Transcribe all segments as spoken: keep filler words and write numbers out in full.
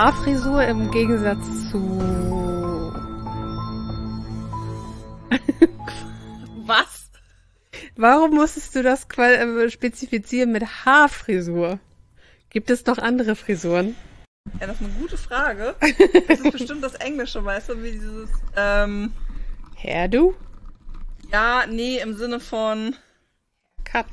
Haarfrisur im Gegensatz zu... Was? Warum musstest du das qual- spezifizieren mit Haarfrisur? Gibt es noch andere Frisuren? Ja, das ist eine gute Frage. Das ist bestimmt das Englische, weißt du, wie dieses, ähm... Hairdo? Ja, nee, im Sinne von... Cut.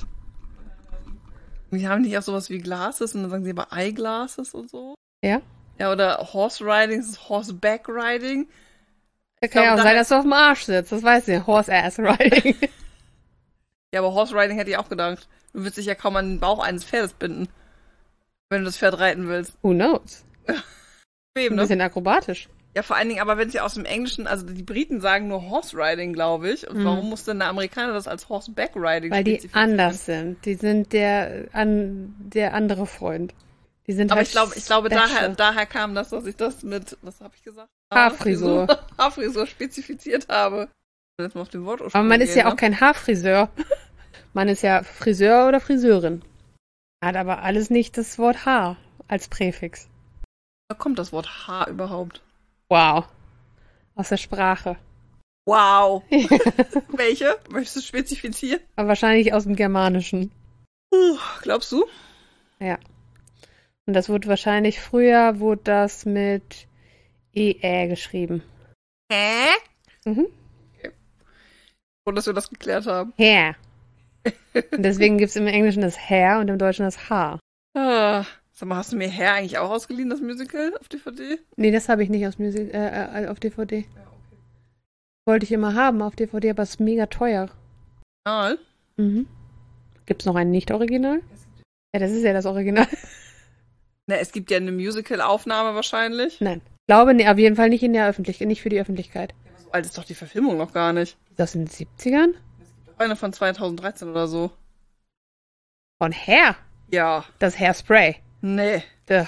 Die haben nicht auch sowas wie Glasses und dann sagen sie aber Eyeglasses und so. Ja? Ja, oder Horse Riding, das ist Horseback Riding. Da kann ja auch sein, dass du auf dem Arsch sitzt. Das weiß ich. Horse-Ass Riding. Ja, aber Horse Riding hätte ich auch gedacht. Du würdest dich ja kaum an den Bauch eines Pferdes binden. Wenn du das Pferd reiten willst. Who knows? Eben, Ein ne? bisschen akrobatisch. Ja, vor allen Dingen, aber wenn es ja aus dem Englischen, also die Briten sagen nur Horse Riding, glaube ich. Und Mhm. warum muss denn der Amerikaner das als Horseback Riding Weil die spezifizieren? anders sind. Die sind der, an, der andere Freund. Die sind Aber halt ich glaube, ich glaube special. daher, daher kam das, dass ich das mit, was habe ich gesagt? Haarfrisur. Haarfrisur spezifiziert habe. Jetzt mal auf den Wort Aber man ist ja gehen, auch kein Haarfriseur. Man ist ja Friseur oder Friseurin. Hat aber alles nicht das Wort Haar als Präfix. Da kommt das Wort Haar überhaupt. Wow. Aus der Sprache. Wow. Welche? Möchtest du spezifizieren? Aber wahrscheinlich aus dem Germanischen. Uh, glaubst du? Ja. Und das wurde wahrscheinlich früher, wurde das mit E Ä geschrieben. Hä? Mhm. Und dass wir das geklärt haben. Hair. Und deswegen gibt es im Englischen das Hair und im Deutschen das Haar. Ah. Sag mal, hast du mir Hair eigentlich auch ausgeliehen, das Musical auf D V D? Nee, das habe ich nicht aus Musik, äh, auf D V D. Ja, okay. Wollte ich immer haben auf D V D, aber es ist mega teuer. Ah, Mhm. Gibt es noch ein Nicht-Original? Ja, das ist ja das Original. na, es gibt ja eine Musical-Aufnahme wahrscheinlich. Nein. Ich glaube, nee, auf jeden Fall nicht in der Öffentlichkeit, nicht für die Öffentlichkeit. So alt ist doch die Verfilmung noch gar nicht. Ist das in den siebzigern? Eine von zweitausenddreizehn oder so. Von Hair. Ja. Das Hairspray. Nee. Duh.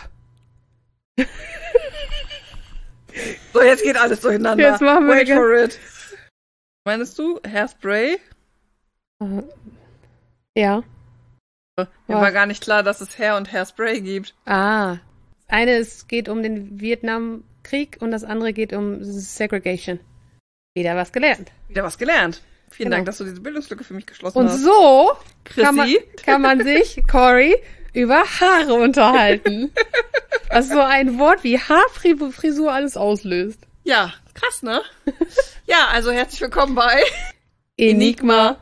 So, jetzt geht alles durcheinander. Jetzt machen wir Wait eine for it. Meinst du Hairspray? Äh, Ja. Mir Was? war gar nicht klar, dass es Hair und Hairspray gibt. Ah. Das eine ist, geht um den Vietnamkrieg und das andere geht um Segregation. Wieder was gelernt. Wieder was gelernt. Vielen Genau. Dank, dass du diese Bildungslücke für mich geschlossen Und hast. so Chrissy? kann man, kann man sich, Cory, über Haare unterhalten. Was so ein Wort wie Haarfrisur alles auslöst. Ja, krass, ne? Ja, also herzlich willkommen bei Enigma.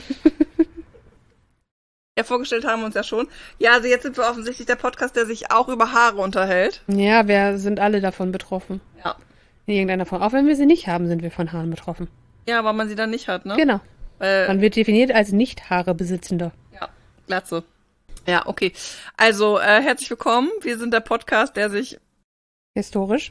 Ja, vorgestellt haben wir uns ja schon. Ja, also jetzt sind wir offensichtlich der Podcast, der sich auch über Haare unterhält. Ja, wir sind alle davon betroffen. Ja. In irgendeiner Form. Auch wenn wir sie nicht haben, sind wir von Haaren betroffen. Ja, weil man sie dann nicht hat, ne? Genau. Weil, Man wird definiert als Nicht-Haare-Besitzender. ja, Glatze. Ja, okay. Also, äh, herzlich willkommen. Wir sind der Podcast, der sich, Historisch.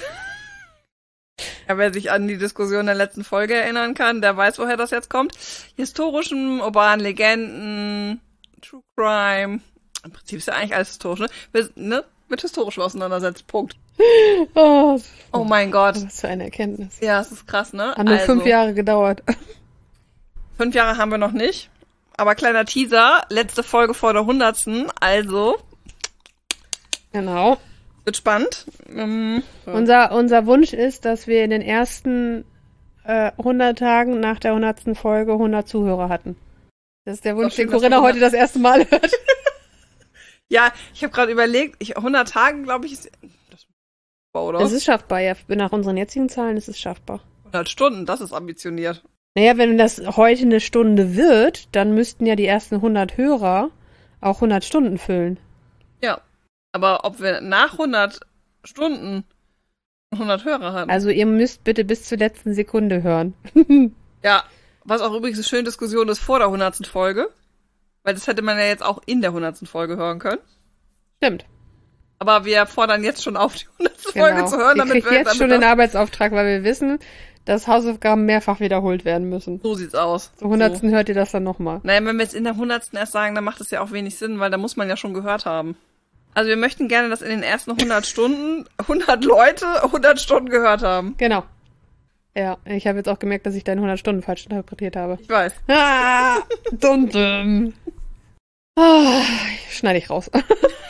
ja, wer sich an die Diskussion der letzten Folge erinnern kann, der weiß, woher das jetzt kommt. Historischen, urbanen Legenden, True Crime. Im Prinzip ist ja eigentlich alles historisch, ne? Wir, ne? Mit historischem auseinandersetzt. Punkt. Oh, Oh mein Gott. was für eine Erkenntnis. Ja, es ist krass, ne? Hat nur Also, fünf Jahre gedauert. Fünf Jahre haben wir noch nicht. Aber kleiner Teaser, letzte Folge vor der hundertsten. Also, Genau. wird spannend. Ähm, ja. Unser, unser Wunsch ist, dass wir in den ersten äh, hundert Tagen nach der hundertsten Folge hundert Zuhörer hatten. Das ist der Wunsch, Doch schön, den dass Corinna wir heute das erste Mal hört. Ja, ich habe gerade überlegt, ich, hundert Tagen, glaube ich, ist das oder? Es ist schaffbar, ja. Nach unseren jetzigen Zahlen ist es schaffbar. hundert Stunden, das ist ambitioniert. Naja, wenn das heute eine Stunde wird, dann müssten ja die ersten hundert Hörer auch hundert Stunden füllen. Ja, aber ob wir nach hundert Stunden hundert Hörer haben. Also ihr müsst bitte bis zur letzten Sekunde hören. Ja, was auch übrigens eine schöne Diskussion ist vor der hundertsten Folge. Weil das hätte man ja jetzt auch in der hundertsten Folge hören können. Stimmt. Aber wir fordern jetzt schon auf, die hundertste Folge Genau. zu hören, Ihr damit kriegt wir jetzt damit schon das, den Arbeitsauftrag, weil wir wissen, dass Hausaufgaben mehrfach wiederholt werden müssen. so sieht's aus. Zur hundertsten hört ihr das dann nochmal. Naja, wenn wir jetzt in der hundertsten erst sagen, dann macht das ja auch wenig Sinn, weil da muss man ja schon gehört haben. Also wir möchten gerne, dass in den ersten hundert Stunden hundert Leute hundert Stunden gehört haben. Genau. Ja, ich habe jetzt auch gemerkt, dass ich deine hundert Stunden falsch interpretiert habe. Ich weiß. Ah, dumm, dumm. Ah, schneide ich raus.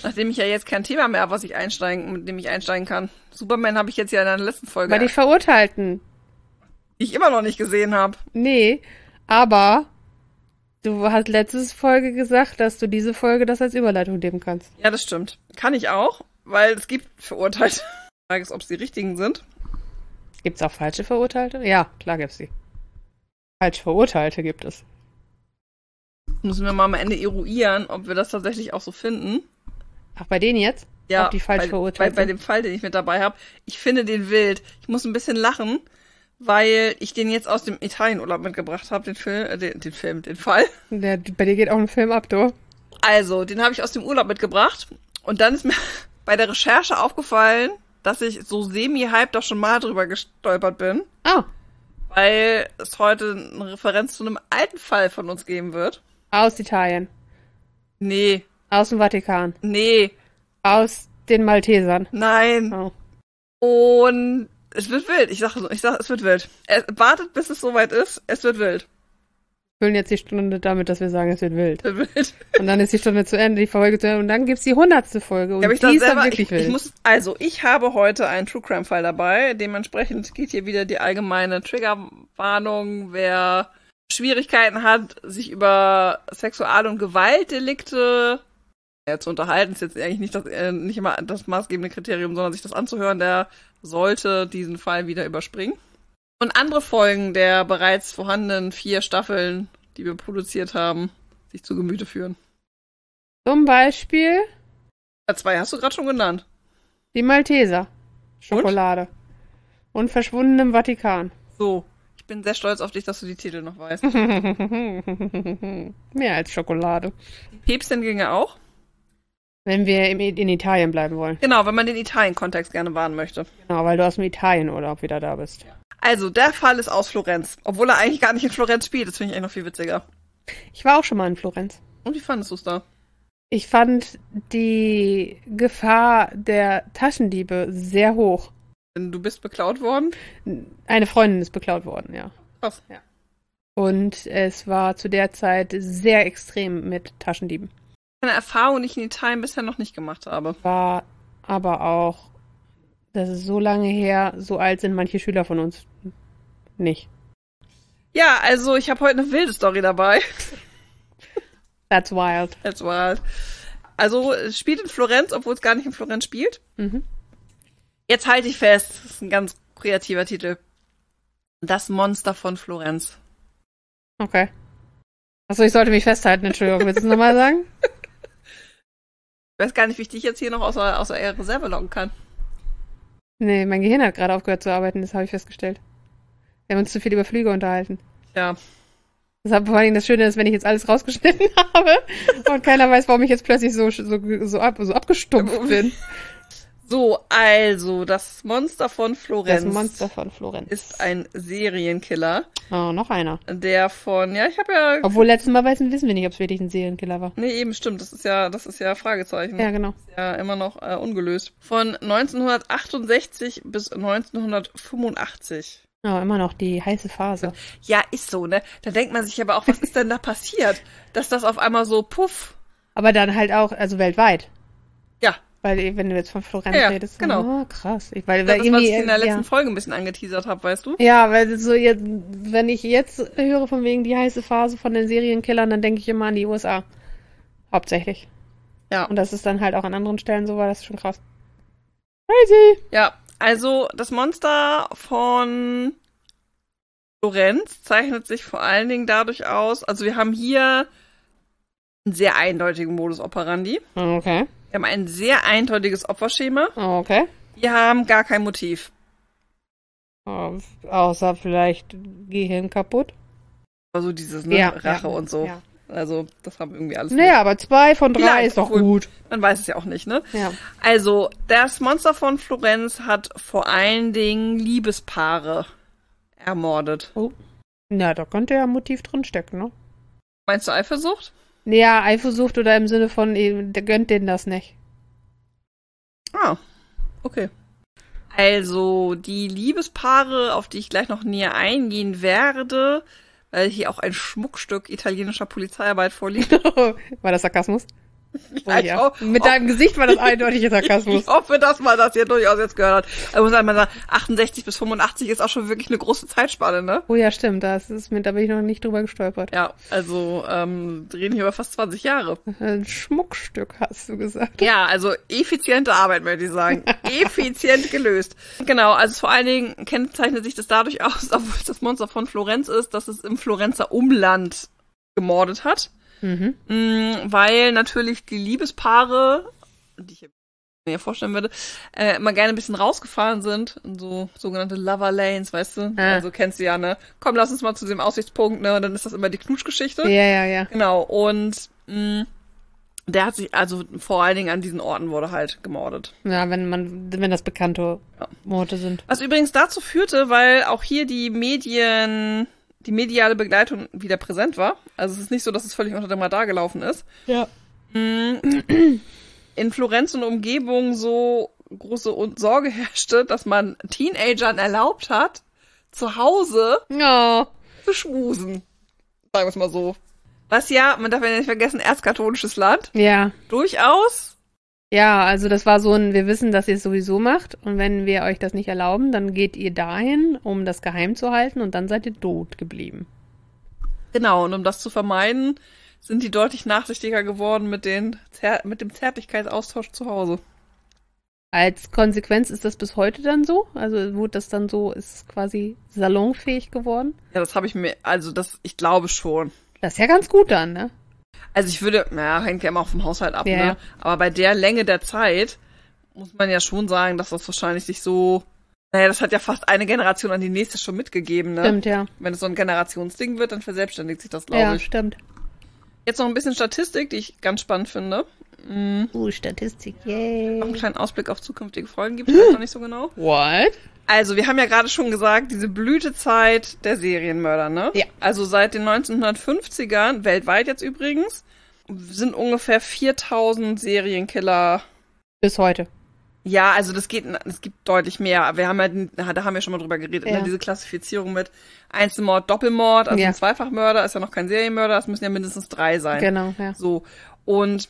Nachdem ich ja jetzt kein Thema mehr habe, was ich einsteigen, mit dem ich einsteigen kann. Superman habe ich jetzt ja in der letzten Folge, Bei die Verurteilten. die ich immer noch nicht gesehen habe. Nee, aber du hast letzte Folge gesagt, dass du diese Folge das als Überleitung nehmen kannst. Ja, das stimmt. Kann ich auch, weil es gibt Verurteilte. Die Frage ist, ob es die richtigen sind. Gibt's auch falsche Verurteilte? Ja, klar gibt's die. Falsch Verurteilte gibt es. Müssen wir mal am Ende eruieren, ob wir das tatsächlich auch so finden. Ach, bei denen jetzt? Ja, Ob die falsch bei, verurteilt bei, bei sind? dem Fall, den ich mit dabei habe. Ich finde den wild. Ich muss ein bisschen lachen, weil ich den jetzt aus dem Italienurlaub mitgebracht habe, den Film, äh, den, den Film, den Fall. Der, bei dir geht auch ein Film ab, du. Also, den habe ich aus dem Urlaub mitgebracht. Und dann ist mir bei der Recherche aufgefallen, dass ich so semi-hype doch schon mal drüber gestolpert bin. Ah, Weil es heute eine Referenz zu einem alten Fall von uns geben wird. aus Italien. Nee, Aus dem Vatikan. nee, Aus den Maltesern. nein. Oh. Und es wird wild. Ich sage, ich sag, es wird wild. Es, wartet, bis es soweit ist. Es wird wild. Wir füllen jetzt die Stunde damit, dass wir sagen, es wird wild. Es wird wild. Und dann ist die Stunde zu Ende, die Folge zu Ende. Und dann gibt's die hundertste Folge. Und Ja, aber ich die sag ist dann selber, wirklich ich, wild. ich muss, also, ich habe heute einen True Crime Fall dabei. Dementsprechend geht hier wieder die allgemeine Triggerwarnung. Wer Schwierigkeiten hat, sich über Sexual- und Gewaltdelikte ja, zu unterhalten, ist jetzt eigentlich nicht das, äh, nicht immer das maßgebende Kriterium, sondern sich das anzuhören, der sollte diesen Fall wieder überspringen. Und andere Folgen der bereits vorhandenen vier Staffeln, die wir produziert haben, sich zu Gemüte führen. Zum Beispiel Ja, zwei hast du gerade schon genannt. die Malteser. Schokolade. Und verschwunden im Vatikan. So, ich bin sehr stolz auf dich, dass du die Titel noch weißt. Mehr als Schokolade. Päpstin ginge auch. Wenn wir im, in Italien bleiben wollen. Genau, wenn man den Italien-Kontext gerne wahren möchte. Genau, weil du aus dem Italienurlaub wieder da bist. Also, der Fall ist aus Florenz. Obwohl er eigentlich gar nicht in Florenz spielt. Das finde ich eigentlich noch viel witziger. Ich war auch schon mal in Florenz. Und wie fandest du es da? Ich fand die Gefahr der Taschendiebe sehr hoch. Denn du bist beklaut worden? Eine Freundin ist beklaut worden, ja. Krass. Ja. Und es war zu der Zeit sehr extrem mit Taschendieben. Eine Erfahrung, die ich in Italien bisher noch nicht gemacht habe. War aber auch, das ist so lange her, so alt sind manche Schüler von uns nicht. Ja, also ich habe heute eine wilde Story dabei. That's wild. That's wild. Also es spielt in Florenz, obwohl es gar nicht in Florenz spielt. Mhm. Jetzt halte ich fest, das ist ein ganz kreativer Titel. Das Monster von Florenz. Okay. Achso, ich sollte mich festhalten, Entschuldigung. Willst du es nochmal sagen? Ich weiß gar nicht, wie ich dich jetzt hier noch außer, außer der Reserve locken kann. Nee, mein Gehirn hat gerade aufgehört zu arbeiten, das habe ich festgestellt. Wir haben uns zu viel über Flüge unterhalten. Ja. Deshalb vor allem das Schöne ist, wenn ich jetzt alles rausgeschnitten habe und keiner weiß, warum ich jetzt plötzlich so, so, so, ab, so abgestumpft bin. So, also, das Monster von Florenz. Das Monster von Florenz. Ist ein Serienkiller, Oh, noch einer. der von, ja, ich habe ja, Obwohl, letztes Mal wissen wissen wir nicht, ob es wirklich ein Serienkiller war. nee, eben stimmt, das ist ja, das ist ja Fragezeichen. Ja, genau. Ist ja immer noch äh, ungelöst. Von neunzehnhundertachtundsechzig bis neunzehnhundertfünfundachtzig. Oh, immer noch die heiße Phase. Ja, ist so, ne? Da denkt man sich aber auch, was ist denn da passiert? Dass das auf einmal so, puff. Aber dann halt auch, also weltweit. Ja, Weil, wenn du jetzt von Florenz Ja, redest, genau. oh, krass. Ich, weil, das weil ist, was irgendwie, ich in der äh, letzten ja. Folge ein bisschen angeteasert habe, weißt du? Ja, weil so jetzt, wenn ich jetzt höre von wegen die heiße Phase von den Serienkillern, dann denke ich immer an die U S A. Hauptsächlich. Ja. Und das ist dann halt auch an anderen Stellen so, war das ist schon krass. Crazy! Ja, also das Monster von Florenz zeichnet sich vor allen Dingen dadurch aus, also wir haben hier einen sehr eindeutigen Modus operandi. Okay. Wir haben ein sehr eindeutiges Opferschema. Okay. Wir haben gar kein Motiv. Oh, außer vielleicht Gehirn kaputt. Also dieses, ne, Ja, Rache ja, und so. ja. Also, das haben wir irgendwie alles. Naja, aber zwei von drei Vielleicht, ist doch cool. gut. Man weiß es ja auch nicht, ne? Ja. Also, das Monster von Florenz hat vor allen Dingen Liebespaare ermordet. Oh. Na, da könnte ja ein Motiv drin stecken, ne? Meinst du Eifersucht? Ja, Eifersucht oder im Sinne von, eh, der gönnt denen das nicht. Ah, okay. Also, die Liebespaare, auf die ich gleich noch näher eingehen werde, weil hier auch ein Schmuckstück italienischer Polizeiarbeit vorliegt. War das Sarkasmus? Oh, ja. Mit deinem Gesicht war das eindeutiger Sarkasmus. Ich hoffe, dass man das hier durchaus jetzt gehört hat. Ich muss sagen, achtundsechzig bis fünfundachtzig ist auch schon wirklich eine große Zeitspanne, ne? Oh ja, stimmt. Das ist mit, da bin ich noch nicht drüber gestolpert. Ja, also ähm, reden hier über fast zwanzig Jahre. Ein Schmuckstück, hast du gesagt. Ja, also effiziente Arbeit, möchte ich sagen. Effizient gelöst. Genau, also vor allen Dingen kennzeichnet sich das dadurch aus, obwohl es das Monster von Florenz ist, dass es im Florenzer Umland gemordet hat. Mhm. Weil natürlich die Liebespaare, die ich mir vorstellen würde, äh, immer gerne ein bisschen rausgefahren sind in so sogenannte Lover Lanes, weißt du? Ah. Also kennst du ja, ne? Komm, lass uns mal zu dem Aussichtspunkt, ne? Und dann ist das immer die Knutschgeschichte. Ja, ja, ja. Genau, und mh, der hat sich, also vor allen Dingen an diesen Orten wurde halt gemordet. Ja, wenn man, wenn das bekannte ja. Orte sind. Was übrigens dazu führte, weil auch hier die Medien... die mediale Begleitung wieder präsent war. Also es ist nicht so, dass es völlig unter dem Radar gelaufen ist. Ja. In Florenz und Umgebung so große Sorge herrschte, dass man Teenagern erlaubt hat, zu Hause ja. zu schmusen. Sagen wir es mal so. Was ja, man darf ja nicht vergessen, erzkatholisches Land. Ja. Durchaus. Ja, also das war so ein, wir wissen, dass ihr es sowieso macht und wenn wir euch das nicht erlauben, dann geht ihr dahin, um das geheim zu halten und dann seid ihr tot geblieben. Genau, und um das zu vermeiden, sind die deutlich nachsichtiger geworden mit, den Zer- mit dem Zärtlichkeitsaustausch zu Hause. Als Konsequenz ist das bis heute dann so? Also wurde das dann so, ist es quasi salonfähig geworden? Ja, das habe ich mir, also das, ich glaube schon. Das ist ja ganz gut dann, ne? Also ich würde, naja, hängt ja immer auch vom Haushalt ab, ja. ne? Aber bei der Länge der Zeit muss man ja schon sagen, dass das wahrscheinlich sich so, naja, das hat ja fast eine Generation an die nächste schon mitgegeben, ne? Stimmt, ja. Wenn es so ein Generationsding wird, dann verselbstständigt sich das, glaube ja, ich. Ja, stimmt. Jetzt noch ein bisschen Statistik, die ich ganz spannend finde. Mhm. Uh, Statistik, yay. Noch einen kleinen Ausblick auf zukünftige Folgen gibt es vielleicht noch nicht so genau. What? Also, wir haben ja gerade schon gesagt, diese Blütezeit der Serienmörder, ne? Ja. Also seit den neunzehnhundertfünfzigern, weltweit jetzt übrigens, sind ungefähr viertausend Serienkiller. Bis heute. Ja, also das geht, es gibt deutlich mehr. Wir haben ja, da haben wir schon mal drüber geredet, ja. ne? Diese Klassifizierung mit Einzelmord, Doppelmord, also ja. ein Zweifachmörder ist ja noch kein Serienmörder, es müssen ja mindestens drei sein. Genau, ja. So. Und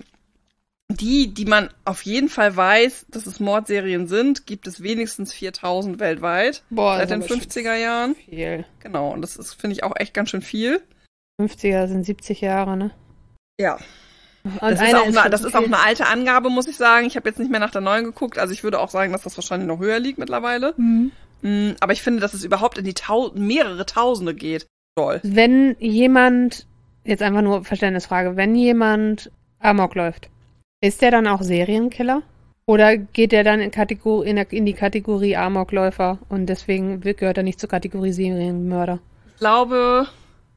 die, die man auf jeden Fall weiß, dass es Mordserien sind, gibt es wenigstens viertausend weltweit. Boah, seit den fünfziger Jahren. Viel. Genau, und das ist, finde ich, auch echt ganz schön viel. fünfziger sind siebzig Jahre, ne? Ja. Und das ist, auch, ist, eine, das ist auch eine alte Angabe, muss ich sagen. Ich habe jetzt nicht mehr nach der neuen geguckt, also ich würde auch sagen, dass das wahrscheinlich noch höher liegt mittlerweile. Mhm. Mhm, aber ich finde, dass es überhaupt in die Tau- mehrere Tausende geht. Toll. Wenn jemand, jetzt einfach nur Verständnisfrage, wenn jemand Amok läuft, ist der dann auch Serienkiller? Oder geht der dann in, Kategor- in, der, in die Kategorie Amokläufer und deswegen gehört er nicht zur Kategorie Serienmörder? Ich glaube,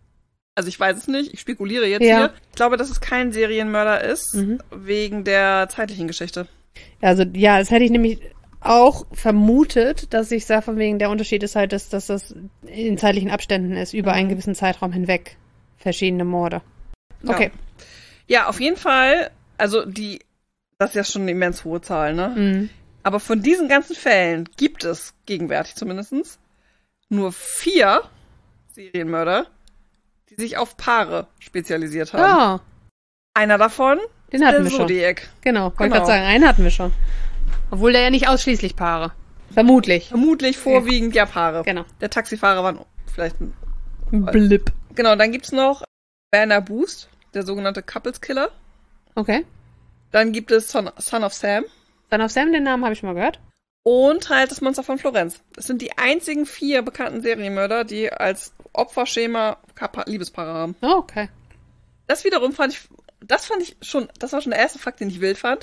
also ich weiß es nicht, ich spekuliere jetzt ja. hier. Ich glaube, dass es kein Serienmörder ist, mhm. wegen der zeitlichen Geschichte. Also ja, das hätte ich nämlich auch vermutet, dass ich sage, von wegen der Unterschied ist halt, dass, dass das in zeitlichen Abständen ist, über einen gewissen Zeitraum hinweg. Verschiedene Morde. Okay. Ja, ja, auf jeden Fall, also die, das ist ja schon eine immens hohe Zahl, ne? Mhm. Aber von diesen ganzen Fällen gibt es, gegenwärtig zumindest, nur vier Serienmörder, die sich auf Paare spezialisiert haben. Ja. Einer davon Den hatten der wir Zodiac. schon. Genau, wollte genau. gerade sagen, einen hatten wir schon. Obwohl der ja nicht ausschließlich Paare. Vermutlich. Vermutlich vorwiegend ja, ja Paare. Genau. Der Taxifahrer war vielleicht ein Blip. Genau, dann gibt's noch Werner Boost, der sogenannte Couples Killer. Okay. Dann gibt es Son, Son of Sam. Son of Sam, den Namen habe ich schon mal gehört. Und halt das Monster von Florenz. Das sind die einzigen vier bekannten Serienmörder, die als Opferschema Liebespaare haben. Oh, okay. Das wiederum fand ich, das fand ich schon, das war schon der erste Fakt, den ich wild fand.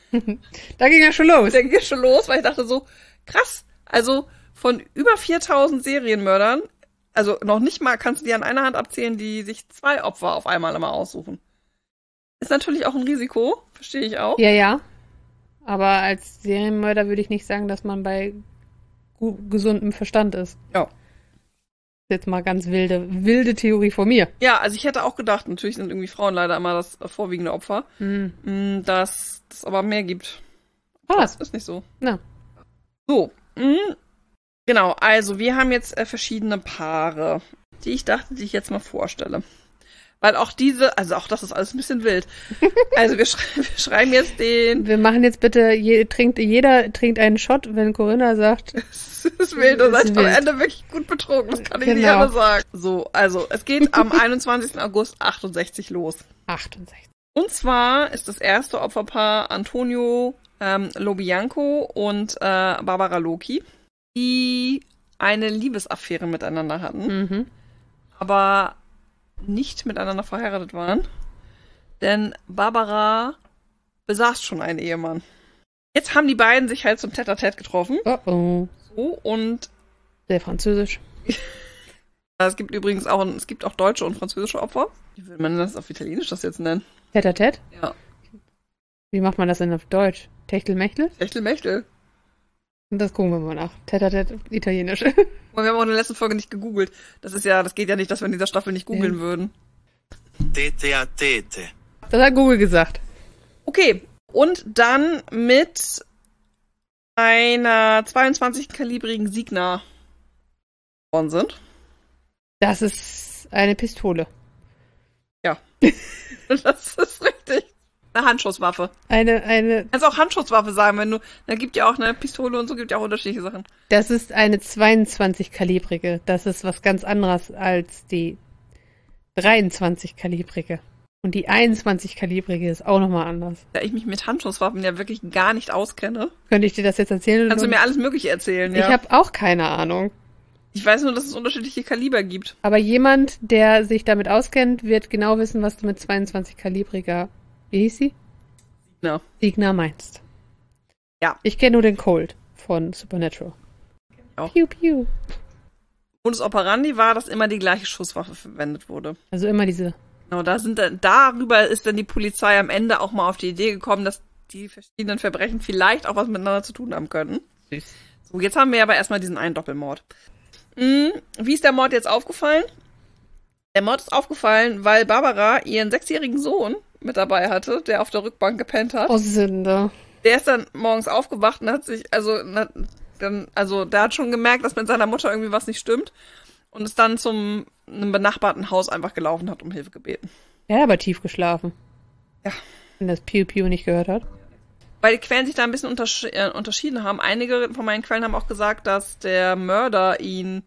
Da ging ja schon los. Da ging ja schon los, weil ich dachte so, krass, also von über viertausend Serienmördern, also noch nicht mal kannst du dir an einer Hand abzählen, die sich zwei Opfer auf einmal immer aussuchen. Ist natürlich auch ein Risiko, verstehe ich auch. Ja, ja. Aber als Serienmörder würde ich nicht sagen, dass man bei gu- gesundem Verstand ist. Ja. Jetzt mal ganz wilde, wilde Theorie von mir. Ja, also ich hätte auch gedacht, natürlich sind irgendwie Frauen leider immer das vorwiegende Opfer, mhm. dass es aber mehr gibt. Ah. Das ist nicht so. Ja. So, mh. Genau, also wir haben jetzt äh, verschiedene Paare, die ich dachte, die ich jetzt mal vorstelle. Weil auch diese, also auch das ist alles ein bisschen wild. Also wir, schrei wir schreiben jetzt den... Wir machen jetzt bitte, je, trinkt, jeder trinkt einen Shot, wenn Corinna sagt... Es ist wild, du seid am wild. Ende wirklich gut betrunken, das kann ich Genau. nicht anders sagen. So, also es geht am einundzwanzigsten August achtundsechzig los. achtundsechzig. Und zwar ist das erste Opferpaar Antonio ähm, Lobianco und äh, Barbara Loki, die eine Liebesaffäre miteinander hatten, Mhm. aber nicht miteinander verheiratet waren. Denn Barbara besaß schon einen Ehemann. Jetzt haben die beiden sich halt zum Tête-à-Tête getroffen. Oh oh. So, und Sehr französisch. es gibt übrigens auch, es gibt auch deutsche und französische Opfer. Wie würde man das auf Italienisch das jetzt nennen? Tête-à-Tête? Ja. Wie macht man das denn auf Deutsch? Techtelmechtel? Techtelmechtel. Und das gucken wir mal nach. Tête-à-Tête, italienisch. Und wir haben auch in der letzten Folge nicht gegoogelt. Das ist ja, das geht ja nicht, dass wir in dieser Staffel nicht googeln Ja. würden. Tete a tete. Das hat Google gesagt. Okay. Und dann mit einer zweiundzwanzig-kalibrigen Signa worden sind. Das ist eine Pistole. Ja. Das ist richtig. Eine Handschusswaffe. Eine, eine, Kannst auch Handschusswaffe sagen, wenn du, da gibt ja auch eine Pistole und so, gibt ja auch unterschiedliche Sachen. das ist eine zweiundzwanzig-kalibrige. Das ist was ganz anderes als die dreiundzwanzig-kalibrige. Und die einundzwanzig-kalibrige ist auch nochmal anders. Da ich mich mit Handschusswaffen ja wirklich gar nicht auskenne, Könnte ich dir das jetzt erzählen? kannst du mir alles Mögliche erzählen, ja. Ich habe auch keine Ahnung. Ich weiß nur, dass es unterschiedliche Kaliber gibt. Aber jemand, der sich damit auskennt, wird genau wissen, was du mit zweiundzwanzig-kalibriger, wie hieß sie? Ja. Signa meinst. Ja. Ich kenne nur den Colt von Supernatural. auch. Piu, piu. Modus operandi war, dass immer die gleiche Schusswaffe verwendet wurde. Also immer diese. Genau, da sind dann, darüber ist dann die Polizei am Ende auch mal auf die Idee gekommen, dass die verschiedenen Verbrechen vielleicht auch was miteinander zu tun haben könnten. Süß. So, jetzt haben wir aber erstmal diesen einen Doppelmord. Hm, wie ist der Mord jetzt aufgefallen? Der Mord ist aufgefallen, weil Barbara ihren sechsjährigen Sohn mit dabei hatte, der auf der Rückbank gepennt hat. Oh, Sünde. Der ist dann morgens aufgewacht und hat sich, also, na, dann, also, der hat schon gemerkt, dass mit seiner Mutter irgendwie was nicht stimmt und ist dann zum einem benachbarten Haus einfach gelaufen, hat um Hilfe gebeten. Er hat aber tief geschlafen. Ja. Wenn das Piu Piu nicht gehört hat. Weil die Quellen sich da ein bisschen untersch äh, unterschieden haben. Einige von meinen Quellen haben auch gesagt, dass der Mörder ihn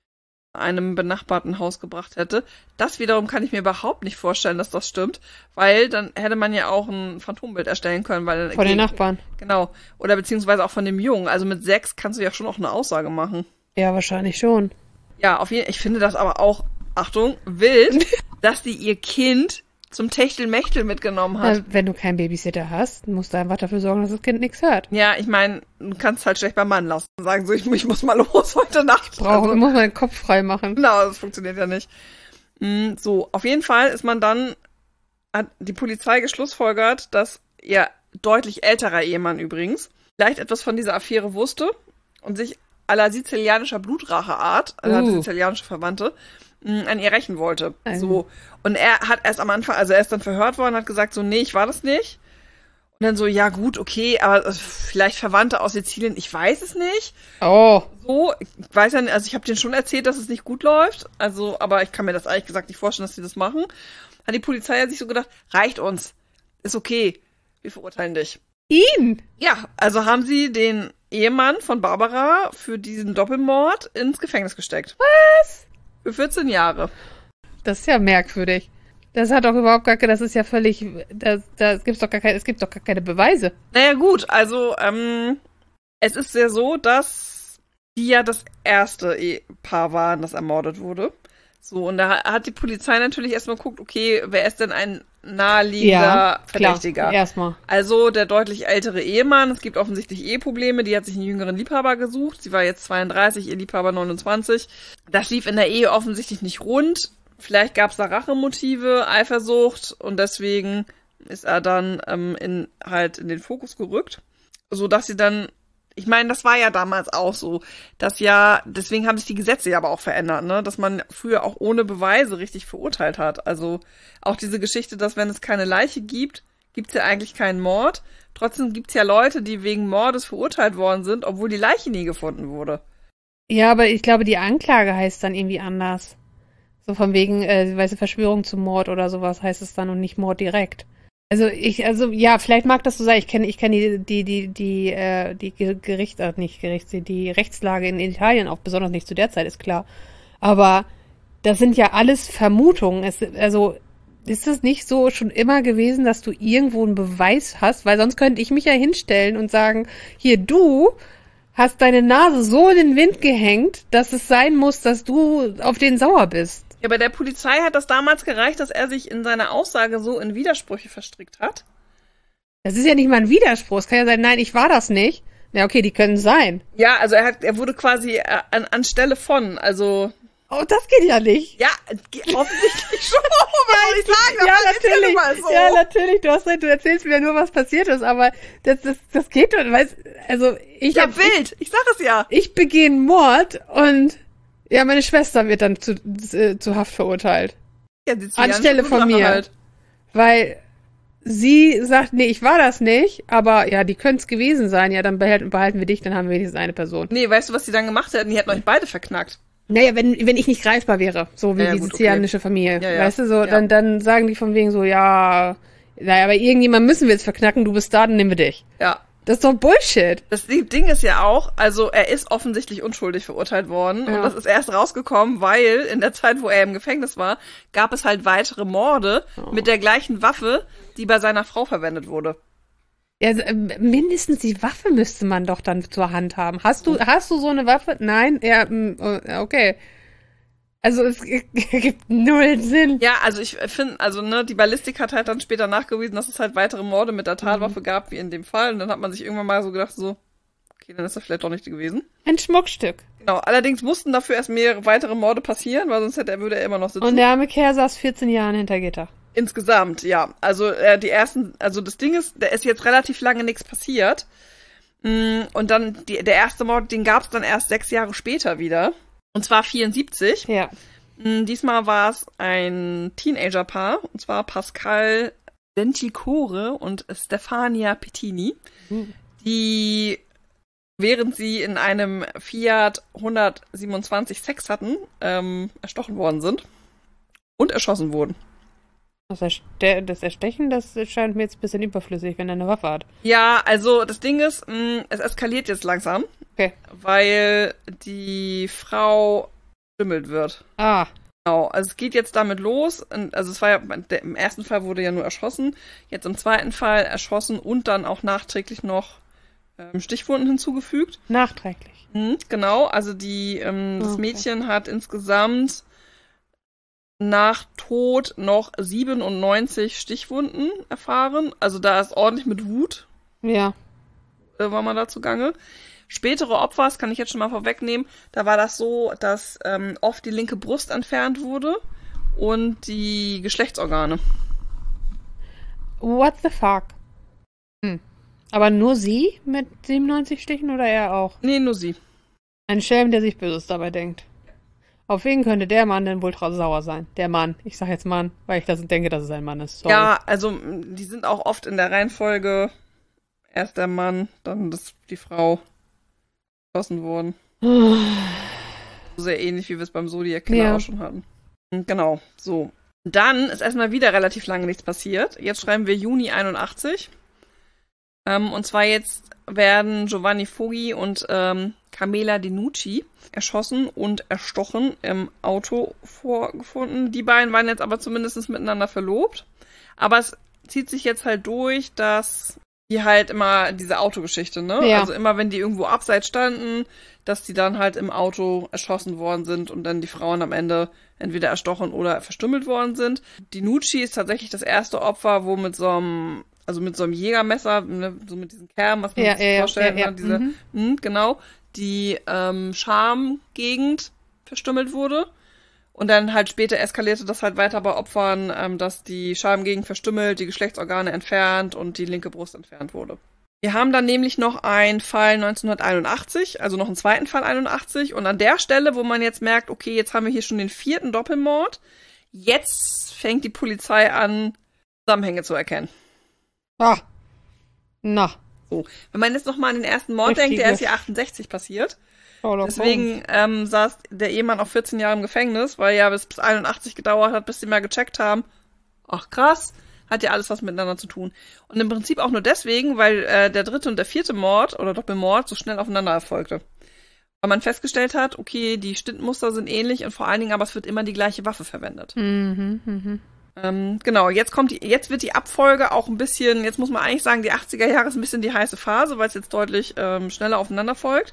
einem benachbarten Haus gebracht hätte. Das wiederum kann ich mir überhaupt nicht vorstellen, dass das stimmt, weil dann hätte man ja auch ein Phantombild erstellen können. Weil Von den Nachbarn. Genau. Oder beziehungsweise auch von dem Jungen. Also mit sechs kannst du ja schon auch eine Aussage machen. Ja, wahrscheinlich schon. Ja, auf jeden Fall. Ich finde das aber auch, Achtung, wild, dass die ihr Kind zum Techtelmechtel mitgenommen hat. Also, wenn du keinen Babysitter hast, musst du einfach dafür sorgen, dass das Kind nichts hört. Ja, ich meine, du kannst halt schlecht beim Mann lassen und sagen, so, ich, ich muss mal los heute Nacht. Brauch, Also, muss man den Kopf frei machen. genau, das funktioniert ja nicht. Mm, so, auf jeden Fall ist man dann, hat die Polizei geschlussfolgert, dass ihr deutlich älterer Ehemann übrigens vielleicht etwas von dieser Affäre wusste und sich aller sizilianischer Blutracheart, er hatte Uh. sizilianische Verwandte, mh, an ihr rächen wollte. Also. So. Und er hat erst am Anfang, also er ist dann verhört worden, hat gesagt so, nee, ich war das nicht. Und dann so, ja gut, okay, aber äh, vielleicht Verwandte aus Sizilien, ich weiß es nicht. Oh. So, ich weiß ja nicht, also ich habe denen schon erzählt, dass es nicht gut läuft. Also, aber ich kann mir das ehrlich gesagt nicht vorstellen, dass sie das machen. Hat die Polizei ja sich so gedacht, reicht uns. Ist okay. Wir verurteilen dich. Ihn? Ja, also haben sie den Ehemann von Barbara für diesen Doppelmord ins Gefängnis gesteckt. Was? Für vierzehn Jahre. Das ist ja merkwürdig. Das hat doch überhaupt gar keine, das ist ja völlig, da, da gibt's doch gar keine, es gibt doch gar keine Beweise. Naja gut, also ähm, es ist ja so, dass die ja das erste Ehepaar waren, das ermordet wurde. So, und da hat die Polizei natürlich erstmal geguckt, okay, wer ist denn ein naheliegender Verdächtiger? Klar, erstmal. Also der deutlich ältere Ehemann, es gibt offensichtlich Eheprobleme, die hat sich einen jüngeren Liebhaber gesucht. Sie war jetzt zweiunddreißig, ihr Liebhaber neunundzwanzig. Das lief in der Ehe offensichtlich nicht rund. Vielleicht gab es da Rachemotive, Eifersucht und deswegen ist er dann ähm, in halt in den Fokus gerückt, so dass sie dann, ich meine, das war ja damals auch so, dass ja, deswegen haben sich die Gesetze ja aber auch verändert, ne, dass man früher auch ohne Beweise richtig verurteilt hat. Also auch diese Geschichte, dass wenn es keine Leiche gibt, gibt's ja eigentlich keinen Mord. Trotzdem gibt's ja Leute, die wegen Mordes verurteilt worden sind, obwohl die Leiche nie gefunden wurde. Ja, aber ich glaube, die Anklage heißt dann irgendwie anders. So von wegen, äh, weißt du, Verschwörung zum Mord oder sowas heißt es dann und nicht Mord direkt. Also ich, also ja, vielleicht mag das so sein. Ich kenne, ich kenne die, die, die, die, äh, die Gericht, äh, nicht Gerichts, die Rechtslage in Italien auch besonders nicht zu der Zeit, ist klar. Aber das sind ja alles Vermutungen. Es, also ist es nicht so schon immer gewesen, dass du irgendwo einen Beweis hast? Weil sonst könnte ich mich ja hinstellen und sagen, hier, du hast deine Nase so in den Wind gehängt, dass es sein muss, dass du auf den sauer bist. Ja, bei der Polizei hat das damals gereicht, dass er sich in seiner Aussage so in Widersprüche verstrickt hat. Das ist ja nicht mal ein Widerspruch. Es kann ja sein, nein, ich war das nicht. Ja, okay, die können sein. Ja, also er hat, er wurde quasi äh, an, anstelle von, also... Oh, das geht ja nicht. Ja, offensichtlich schon. Was soll ich sagen? Ja, Aber natürlich. Mal so. Ja, natürlich. Du hast recht, du erzählst mir nur, was passiert ist, aber das, das, das geht doch, weißt, also ich Ja, hab, wild. Ich, ich sag es ja. Ich begehe einen Mord und ja, meine Schwester wird dann zu, zu, zu Haft verurteilt. Ja, die Anstelle von mir. Halt. Weil sie sagt, nee, ich war das nicht, aber ja, die können es gewesen sein. Ja, dann behalten, behalten wir dich, dann haben wir wenigstens eine Person. Nee, weißt du, was die dann gemacht hätten? Die hätten euch beide verknackt. Naja, wenn, wenn ich nicht greifbar wäre, so wie Ja, ja, die gut, sizilianische okay. Familie, Ja, ja. weißt du, so, Ja. dann, dann sagen die von wegen so, ja, naja, aber irgendjemand müssen wir jetzt verknacken, du bist da, dann nehmen wir dich. Ja. Das ist doch Bullshit. Das Ding ist ja auch, also er ist offensichtlich unschuldig verurteilt worden Ja. und das ist erst rausgekommen, weil in der Zeit, wo er im Gefängnis war, gab es halt weitere Morde Oh. mit der gleichen Waffe, die bei seiner Frau verwendet wurde. Ja, also, äh, mindestens die Waffe müsste man doch dann zur Hand haben. Hast du, hast du so eine Waffe? Nein? Ja, mm, okay. Also es g- gibt null Sinn. Ja, also ich finde, also ne, die Ballistik hat halt dann später nachgewiesen, dass es halt weitere Morde mit der Tatwaffe gab, wie in dem Fall. Und dann hat man sich irgendwann mal so gedacht, so, okay, dann ist das vielleicht doch nicht die gewesen. Ein Schmuckstück. Genau, allerdings mussten dafür erst mehrere weitere Morde passieren, weil sonst hätte er, würde er immer noch sitzen. Und der arme Kerl saß vierzehn Jahre hinter Gitter. Insgesamt, ja. Also äh, die ersten, also das Ding ist, da ist jetzt relativ lange nichts passiert. Mm, Und dann die, der erste Mord, den gab es dann erst sechs Jahre später wieder. Und zwar vierundsiebzig. Ja. Mm, Diesmal war es ein Teenagerpaar, und zwar Pascal Denticore und Stefania Pettini, Mhm. die, während sie in einem Fiat hundertsiebenundzwanzig Sex hatten, ähm, erstochen worden sind und erschossen wurden. Das, Erste das Erstechen, das scheint mir jetzt ein bisschen überflüssig, wenn er eine Waffe hat. Ja, also das Ding ist, mh, es eskaliert jetzt langsam, Okay. weil die Frau verstümmelt wird. Ah. Genau, also es geht jetzt damit los. Und, also es war ja, der, im ersten Fall wurde ja nur erschossen, jetzt im zweiten Fall erschossen und dann auch nachträglich noch ähm, Stichwunden hinzugefügt. Nachträglich. Mhm, genau, also die, ähm, das Okay. Mädchen hat insgesamt nach Tod noch siebenundneunzig Stichwunden erfahren. Also da ist ordentlich mit Wut Ja. äh, war man da zugange. Spätere Opfer, das kann ich jetzt schon mal vorwegnehmen, da war das so, dass ähm, oft die linke Brust entfernt wurde und die Geschlechtsorgane. What the fuck? Hm. Aber nur sie mit siebenundneunzig Stichen oder er auch? Nee, nur sie. Ein Schelm, der sich Böses dabei denkt. Auf wen könnte der Mann denn wohl trau- sauer sein? Der Mann. Ich sag jetzt Mann, weil ich das denke, dass es ein Mann ist. Sorry. Ja, also m, die sind auch oft in der Reihenfolge erst der Mann, dann das, die Frau erschossen worden. Sehr ähnlich, wie wir es beim Zodiac Killer Ja. auch schon hatten. Genau, so. Dann ist erstmal wieder relativ lange nichts passiert. Jetzt schreiben wir Juni einundachtzig. Ähm, und zwar jetzt werden Giovanni Foggi und ähm, Carmela Denucci erschossen und erstochen im Auto vorgefunden. Die beiden waren jetzt aber zumindest miteinander verlobt. Aber es zieht sich jetzt halt durch, dass die halt immer diese Autogeschichte, ne? Ja. Also immer, wenn die irgendwo abseits standen, dass die dann halt im Auto erschossen worden sind und dann die Frauen am Ende entweder erstochen oder verstümmelt worden sind. Denucci ist tatsächlich das erste Opfer, wo mit so einem, also mit so einem Jägermesser, ne, so mit diesen Kerben, was man Ja, sich ja, ja, vorstellt, ja, ja. ne, diese, Mhm. mh, genau, die ähm, Schamgegend verstümmelt wurde. Und dann halt später eskalierte das halt weiter bei Opfern, ähm, dass die Schamgegend verstümmelt, die Geschlechtsorgane entfernt und die linke Brust entfernt wurde. Wir haben dann nämlich noch einen Fall neunzehnhunderteinundachtzig, also noch einen zweiten Fall einundachtzig. Und an der Stelle, wo man jetzt merkt, okay, jetzt haben wir hier schon den vierten Doppelmord, jetzt fängt die Polizei an, Zusammenhänge zu erkennen. Ah. Na. So, wenn man jetzt noch mal an den ersten Mord Richtige- denkt, der ist ja achtundsechzig passiert. Sherlock Deswegen ähm, saß der Ehemann auch vierzehn Jahre im Gefängnis, weil ja bis, bis einundachtzig gedauert hat, bis sie mal gecheckt haben. Ach krass, hat ja alles was miteinander zu tun. Und im Prinzip auch nur deswegen, weil äh, der dritte und der vierte Mord oder Doppelmord so schnell aufeinander erfolgte. Weil man festgestellt hat, okay, die Schnittmuster sind ähnlich und vor allen Dingen aber es wird immer die gleiche Waffe verwendet. Mhm, mhm. Ähm, genau, jetzt kommt die, jetzt wird die Abfolge auch ein bisschen, jetzt muss man eigentlich sagen, die achtziger Jahre ist ein bisschen die heiße Phase, weil es jetzt deutlich ähm, schneller aufeinander folgt.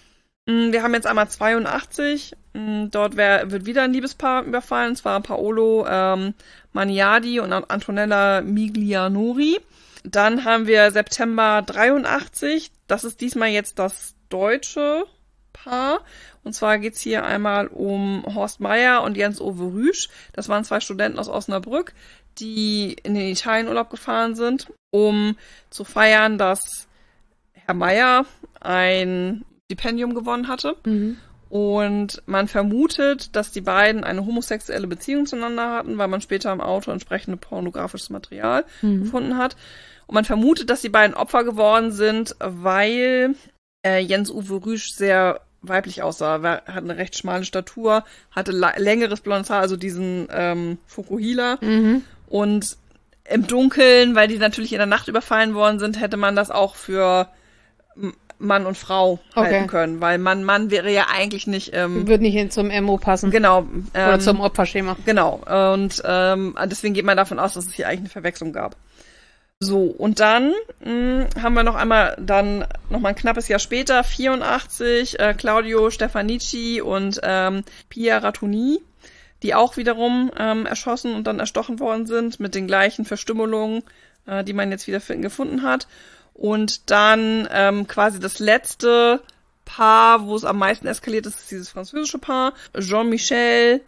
Mm, Wir haben jetzt einmal zweiundachtzig, mm, dort wär, wird wieder ein Liebespaar überfallen, und zwar Paolo ähm, Maniadi und Antonella Miglianori. Dann haben wir September dreiundachtzig, das ist diesmal jetzt das deutsche Paar. Und zwar geht's hier einmal um Horst Meier und Jens-Ove Rüsch. Das waren zwei Studenten aus Osnabrück, die in den Italienurlaub gefahren sind, um zu feiern, dass Herr Meier ein Stipendium gewonnen hatte. Mhm. Und man vermutet, dass die beiden eine homosexuelle Beziehung zueinander hatten, weil man später im Auto entsprechende pornografisches Material Mhm. gefunden hat. Und man vermutet, dass die beiden Opfer geworden sind, weil äh, Jens-Uwe Rüsch sehr weiblich aussah. Er hat eine recht schmale Statur, hatte la- längeres blondes Haar, also diesen ähm, Fukuhila. Mhm. Und im Dunkeln, weil die natürlich in der Nacht überfallen worden sind, hätte man das auch für M- Mann und Frau Okay. halten können. Weil Mann, Mann wäre ja eigentlich nicht... Ähm, Wird nicht hin zum M O passen. genau. Oder Ähm, zum Opferschema. Genau. Und ähm, deswegen geht man davon aus, dass es hier eigentlich eine Verwechslung gab. So, und dann mh, haben wir noch einmal dann noch mal ein knappes Jahr später, vierundachtzig, äh, Claudio Stefanici und ähm, Pia Ratuni, die auch wiederum ähm, erschossen und dann erstochen worden sind mit den gleichen Verstümmelungen, äh, die man jetzt wieder finden, gefunden hat. Und dann ähm, quasi das letzte Paar, wo es am meisten eskaliert ist, ist dieses französische Paar, Jean-Michel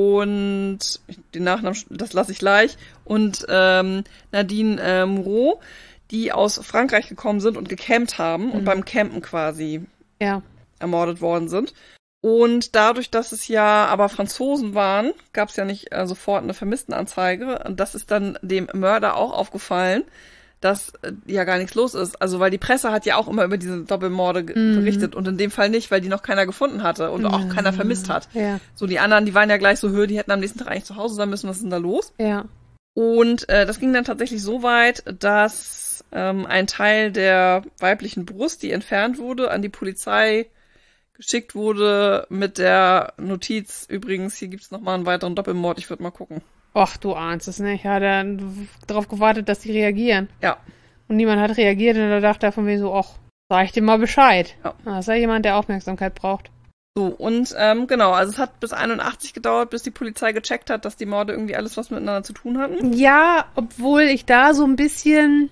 und den Nachnamen, das lasse ich gleich, und ähm, Nadine äh, Moreau, die aus Frankreich gekommen sind und gecampt haben und Mhm. beim Campen quasi Ja. ermordet worden sind. Und dadurch, dass es ja aber Franzosen waren, gab es ja nicht äh, sofort eine Vermisstenanzeige. Und das ist dann dem Mörder auch aufgefallen, dass äh, ja gar nichts los ist. Also weil die Presse hat ja auch immer über diese Doppelmorde ge- Mhm. berichtet und in dem Fall nicht, weil die noch keiner gefunden hatte und auch Ja. keiner vermisst hat. Ja. So, die anderen, die waren ja gleich so, hö, die hätten am nächsten Tag eigentlich zu Hause sein müssen, was ist denn da los? Ja. Und äh, das ging dann tatsächlich so weit, dass ähm, ein Teil der weiblichen Brust, die entfernt wurde, an die Polizei geschickt wurde mit der Notiz, übrigens, hier gibt's noch mal einen weiteren Doppelmord, ich würde mal gucken. Och, du ahnst es nicht. Ja, dann darauf gewartet, dass die reagieren. Ja, Und niemand hat reagiert und da dachte er von mir so, och, sag ich dir mal Bescheid. Ja. Ah, ist ja jemand, der Aufmerksamkeit braucht. so, und ähm, genau, also es hat bis einundachtzig gedauert, bis die Polizei gecheckt hat, dass die Morde irgendwie alles was miteinander zu tun hatten. Ja, obwohl ich da so ein bisschen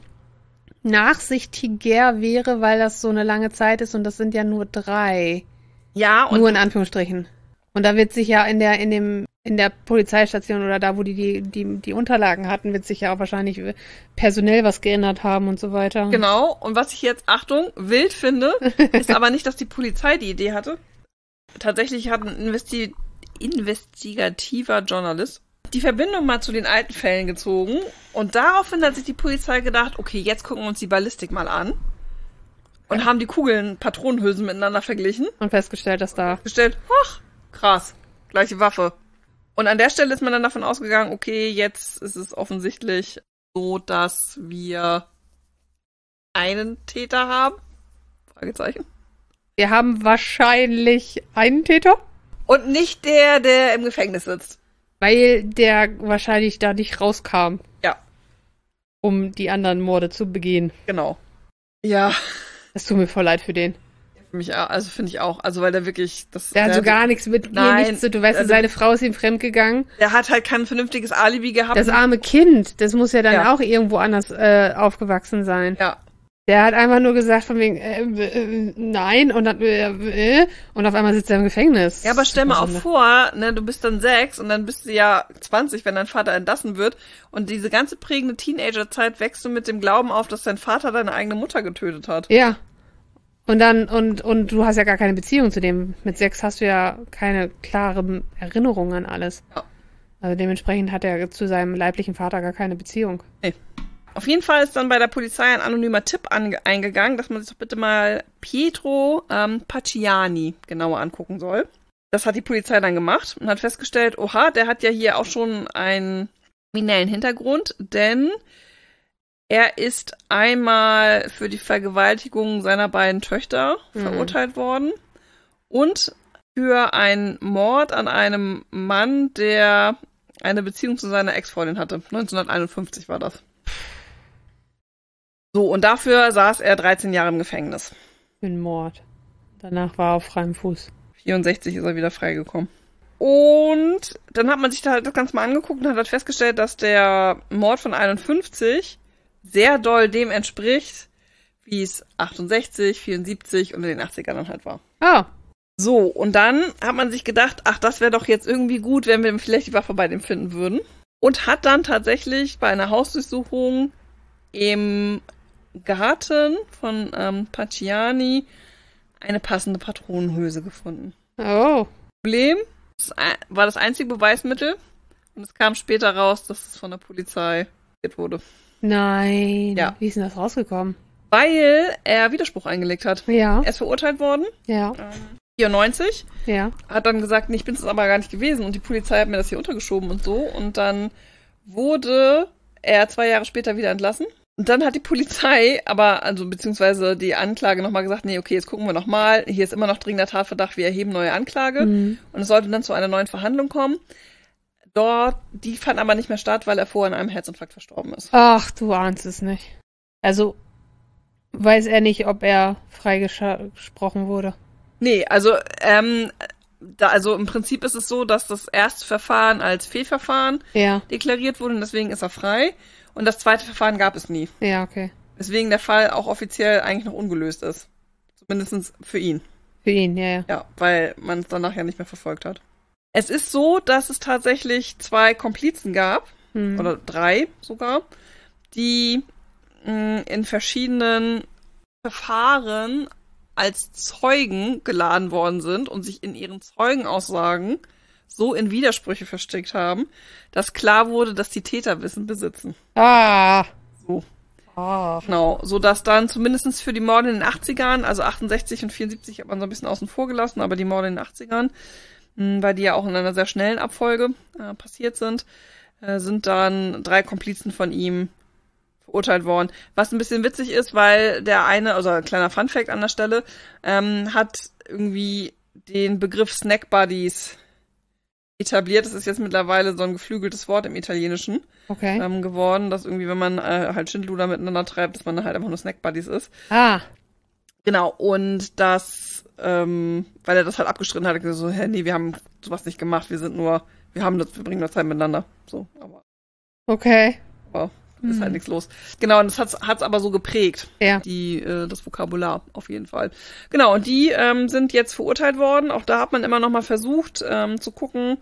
nachsichtiger wäre, weil das so eine lange Zeit ist und das sind ja nur drei. Ja, und Nur in Anführungsstrichen. Und da wird sich ja in der, in dem, in der Polizeistation oder da, wo die, die, die, die Unterlagen hatten, wird sich ja auch wahrscheinlich personell was geändert haben und so weiter. genau, und was ich jetzt, Achtung, wild finde, ist aber nicht, dass die Polizei die Idee hatte. Tatsächlich hat ein Investi investigativer Journalist die Verbindung mal zu den alten Fällen gezogen und daraufhin hat sich die Polizei gedacht, okay, jetzt gucken wir uns die Ballistik mal an und haben die Kugeln, Patronenhülsen miteinander verglichen. Und festgestellt, dass da... Gestellt, ach, krass, gleiche Waffe. Und an der Stelle ist man dann davon ausgegangen, okay, jetzt ist es offensichtlich so, dass wir einen Täter haben. Fragezeichen. Wir haben wahrscheinlich einen Täter, Und nicht der, der im Gefängnis sitzt. weil der wahrscheinlich da nicht rauskam, Ja, um die anderen Morde zu begehen. genau. Ja, Es tut mir voll leid für den. für mich auch, also finde ich auch. Also weil der wirklich, das, Der hat so hat- gar nichts mit mir, Nein, nichts zu tun. Weißt du, also- seine Frau ist ihm fremdgegangen. der hat halt kein vernünftiges Alibi gehabt. Das arme Kind, das muss ja dann Ja. auch irgendwo anders äh, aufgewachsen sein. ja, Der hat einfach nur gesagt von wegen, äh, äh, nein, und dann, äh, äh, und auf einmal sitzt er im Gefängnis. ja, aber stell mal Das auch ist eine- vor, ne, du bist dann sechs und dann bist du ja zwanzig, wenn dein Vater entlassen wird. Und diese ganze prägende Teenagerzeit wächst du mit dem Glauben auf, dass dein Vater deine eigene Mutter getötet hat. Ja. Und dann, und, und du hast ja gar keine Beziehung zu dem. Mit sechs hast du ja keine klare Erinnerung an alles. Ja. Also dementsprechend hat er zu seinem leiblichen Vater gar keine Beziehung. Nee. Auf jeden Fall ist dann bei der Polizei ein anonymer Tipp ange- eingegangen, dass man sich doch bitte mal Pietro ähm, Pacciani genauer angucken soll. Das hat die Polizei dann gemacht und hat festgestellt, oha, der hat ja hier auch schon einen kriminellen Hintergrund, denn er ist einmal für die Vergewaltigung seiner beiden Töchter Mhm. verurteilt worden und für einen Mord an einem Mann, der eine Beziehung zu seiner Ex-Freundin hatte. neunzehnhunderteinundfünfzig war das. So, und dafür saß er dreizehn Jahre im Gefängnis. Für einen Mord. Danach war er auf freiem Fuß. vierundsechzig ist er wieder freigekommen. Und dann hat man sich da halt das Ganze mal angeguckt und hat halt festgestellt, dass der Mord von einundfünfzig sehr doll dem entspricht, wie es achtundsechzig, vierundsiebzig und in den achtzigern dann halt war. Ah, So, und dann hat man sich gedacht, ach, das wäre doch jetzt irgendwie gut, wenn wir vielleicht die Waffe bei dem finden würden. Und hat dann tatsächlich bei einer Hausdurchsuchung im Garten von ähm, Pacciani eine passende Patronenhülse gefunden. oh. Problem das war das einzige Beweismittel und es kam später raus, dass es von der Polizei wurde. Nein. Ja. Wie ist denn das rausgekommen? Weil er Widerspruch eingelegt hat. Ja, Er ist verurteilt worden, ja, vierundneunzig, ja. hat dann gesagt, nee, ich bin es aber gar nicht gewesen und die Polizei hat mir das hier untergeschoben und so und dann wurde er zwei Jahre später wieder entlassen. Und dann hat die Polizei, aber, also beziehungsweise die Anklage nochmal gesagt, nee, okay, jetzt gucken wir nochmal, hier ist immer noch dringender Tatverdacht, wir erheben neue Anklage. Mhm. Und es sollte dann zu einer neuen Verhandlung kommen. Dort, die fand aber nicht mehr statt, weil er vorher an einem Herzinfarkt verstorben ist. Ach, du ahnst es nicht. Also, weiß er nicht, ob er freigesprochen wurde. Nee, also, ähm, da, also im Prinzip ist es so, dass das erste Verfahren als Fehlverfahren Ja, deklariert wurde und deswegen ist er frei. Und das zweite Verfahren gab es nie. ja, okay. Deswegen der Fall auch offiziell eigentlich noch ungelöst ist. Zumindest für ihn. Für ihn, ja, ja. Ja, weil man es danach ja nicht mehr verfolgt hat. Es ist so, dass es tatsächlich zwei Komplizen gab, Mhm. oder drei sogar, die mh, in verschiedenen Verfahren als Zeugen geladen worden sind und sich in ihren Zeugenaussagen so in Widersprüche verstrickt haben, dass klar wurde, dass die Täter Wissen besitzen. Ah. So. Ah. Genau, so dass dann zumindest für die Morde in den achtzigern, also achtundsechzig und vierundsiebzig hat man so ein bisschen außen vor gelassen, aber die Morde in den achtzigern, mh, weil die ja auch in einer sehr schnellen Abfolge äh, passiert sind, äh, sind dann drei Komplizen von ihm verurteilt worden. Was ein bisschen witzig ist, weil der eine, also ein kleiner Funfact an der Stelle, ähm, hat irgendwie den Begriff Snack Buddies etabliert. Das ist jetzt mittlerweile so ein geflügeltes Wort im Italienischen Okay. ähm, geworden, dass irgendwie, wenn man äh, halt Schindluder miteinander treibt, dass man dann halt einfach nur Snack Buddies ist. Ah. Genau, und das, ähm, weil er das halt abgestritten hat, hat er gesagt so, hä, nee, wir haben sowas nicht gemacht, wir sind nur, wir haben das, wir bringen nur Zeit miteinander. So, aber, Okay. aber ist Mhm. halt nichts los. Genau, und das hat's, hat's aber so geprägt, Ja. die, äh, das Vokabular, auf jeden Fall. Genau, und die ähm, sind jetzt verurteilt worden. Auch da hat man immer noch mal versucht, ähm, zu gucken,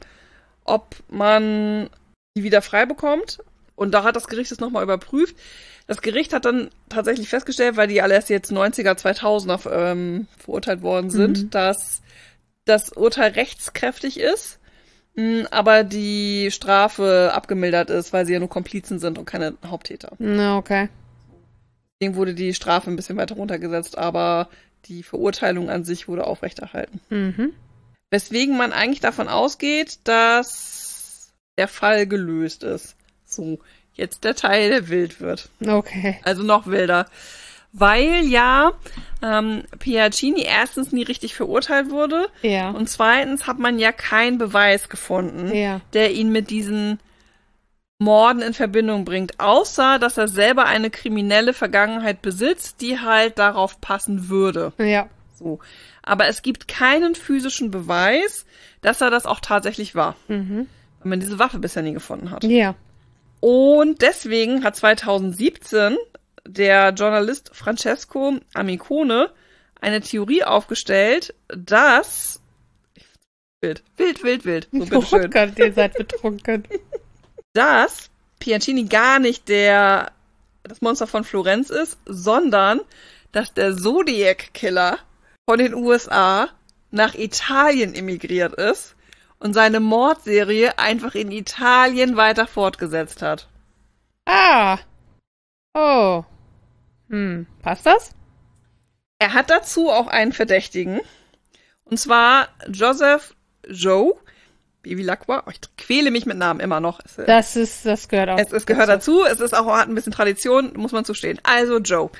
ob man die wieder frei bekommt. Und da hat das Gericht es nochmal überprüft. Das Gericht hat dann tatsächlich festgestellt, weil die alle erst jetzt neunziger, zweitausender ähm, verurteilt worden sind, Mhm. dass das Urteil rechtskräftig ist, mh, aber die Strafe abgemildert ist, weil sie ja nur Komplizen sind und keine Haupttäter. Na, okay. Deswegen wurde die Strafe ein bisschen weiter runtergesetzt, aber die Verurteilung an sich wurde aufrechterhalten. Mhm. Weswegen man eigentlich davon ausgeht, dass der Fall gelöst ist. So, jetzt der Teil, der wild wird. Okay. Also noch wilder. Weil ja ähm, Piacini erstens nie richtig verurteilt wurde Ja. und zweitens hat man ja keinen Beweis gefunden, Ja. der ihn mit diesen Morden in Verbindung bringt, außer dass er selber eine kriminelle Vergangenheit besitzt, die halt darauf passen würde. Ja. So. Aber es gibt keinen physischen Beweis, dass er das auch tatsächlich war, Mhm. weil man diese Waffe bisher nie gefunden hat. Ja. Und deswegen hat zweitausendsiebzehn der Journalist Francesco Amicone eine Theorie aufgestellt, dass wild, wild, wild, wild, so bitteschön, Oh Gott, ihr seid betrunken. dass Piacini gar nicht der das Monster von Florenz ist, sondern dass der Zodiac Killer von den U S A nach Italien emigriert ist und seine Mordserie einfach in Italien weiter fortgesetzt hat. Ah. Oh. Hm, passt das? Er hat dazu auch einen Verdächtigen. Und zwar Joseph Joe. Bevilacqua. Oh, ich quäle mich mit Namen immer noch. Es, Das ist, das gehört auch. es, es gehört dazu. Es ist auch, hat ein bisschen Tradition, muss man zustehen. Also Joe.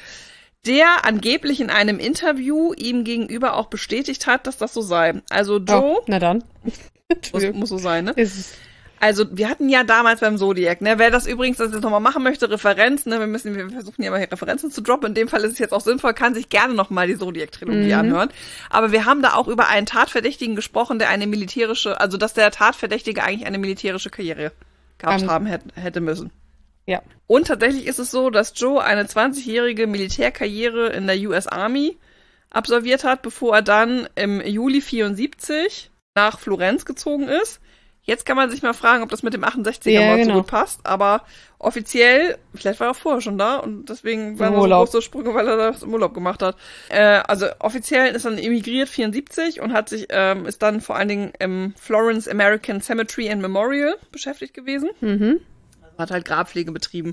Der angeblich in einem Interview ihm gegenüber auch bestätigt hat, dass das so sei. Also Joe. Oh, na dann. muss, muss so sein, ne? Ist es. Also, wir hatten ja damals beim Zodiac, ne? Wer das übrigens das jetzt nochmal machen möchte, Referenzen, ne? Wir müssen, wir versuchen ja mal hier Referenzen zu droppen. In dem Fall ist es jetzt auch sinnvoll, kann sich gerne nochmal die Zodiac-Trilogie Mhm. anhören. Aber wir haben da auch über einen Tatverdächtigen gesprochen, der eine militärische, also, dass der Tatverdächtige eigentlich eine militärische Karriere gehabt Ähm. haben hätte, hätte müssen. Ja. Und tatsächlich ist es so, dass Joe eine zwanzigjährige Militärkarriere in der U S Army absolviert hat, bevor er dann im Juli vierundsiebzig nach Florenz gezogen ist. Jetzt kann man sich mal fragen, ob das mit dem achtundsechziger Ja, mal so genau. gut passt, aber offiziell, vielleicht war er auch vorher schon da und deswegen waren Im so Urlaub. große Sprünge, weil er das im Urlaub gemacht hat. Äh, also offiziell ist er dann emigriert vierundsiebzig und hat sich, ähm, ist dann vor allen Dingen im Florence American Cemetery and Memorial beschäftigt gewesen. Mhm. Hat halt Grabpflege betrieben.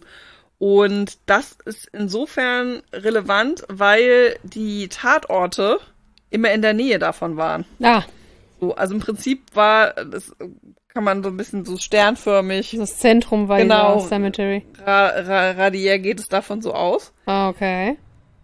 Und das ist insofern relevant, weil die Tatorte immer in der Nähe davon waren. Ah, So, also im Prinzip war, das kann man so ein bisschen so sternförmig, das Zentrum war Genau. dieser Cemetery. ra ra radiär geht es davon so aus. Ah, okay.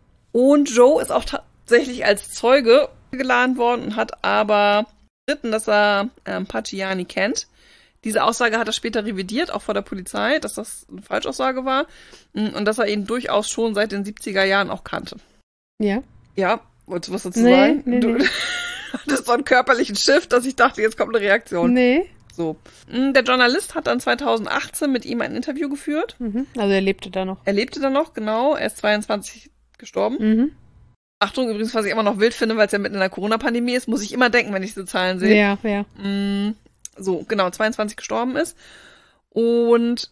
Und Joe ist auch tatsächlich als Zeuge geladen worden und hat aber bestritten, dass er ähm, Pacciani kennt. Diese Aussage hat er später revidiert, auch vor der Polizei, dass das eine Falschaussage war und dass er ihn durchaus schon seit den siebziger Jahren auch kannte. Ja. Ja, wolltest du was dazu Nee, sagen? nee, du nee. hattest so einen körperlichen Shift, dass ich dachte, jetzt kommt eine Reaktion. Nee. So. Der Journalist hat dann zweitausendachtzehn mit ihm ein Interview geführt. Mhm. Also er lebte da noch. Er lebte dann noch, genau. Er ist zweiundzwanzig gestorben. Mhm. Achtung, übrigens, was ich immer noch wild finde, weil es ja mitten in der Corona-Pandemie ist, muss ich immer denken, wenn ich diese Zahlen sehe. Ja, ja. Mm, So, genau, zweiundzwanzig gestorben ist. Und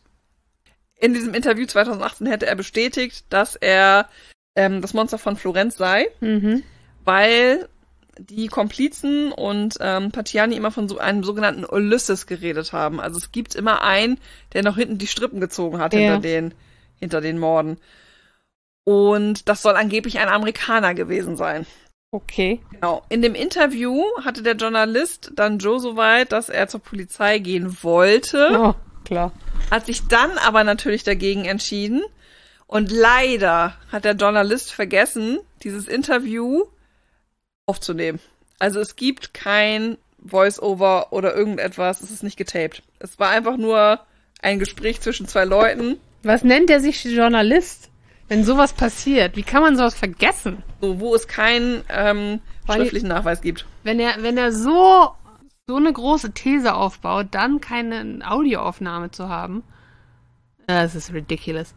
in diesem Interview zweitausendachtzehn hätte er bestätigt, dass er ähm, das Monster von Florenz sei, Mhm. weil die Komplizen und ähm, Pacciani immer von so einem sogenannten Ulysses geredet haben. Also es gibt immer einen, der noch hinten die Strippen gezogen hat Ja. hinter den hinter den Morden. Und das soll angeblich ein Amerikaner gewesen sein. Okay. Genau. In dem Interview hatte der Journalist dann Joe so weit, dass er zur Polizei gehen wollte, Oh, klar. hat sich dann aber natürlich dagegen entschieden. Und leider hat der Journalist vergessen, dieses Interview aufzunehmen. Also es gibt kein Voice-Over oder irgendetwas, es ist nicht getaped. Es war einfach nur ein Gespräch zwischen zwei Leuten, Was nennt der sich Journalist, wenn sowas passiert? Wie kann man sowas vergessen? so, wo es keinen ähm, Weil- schriftlichen Nachweis gibt. Wenn er, wenn er so, so eine große These aufbaut, dann keine Audioaufnahme zu haben, das ist ridiculous.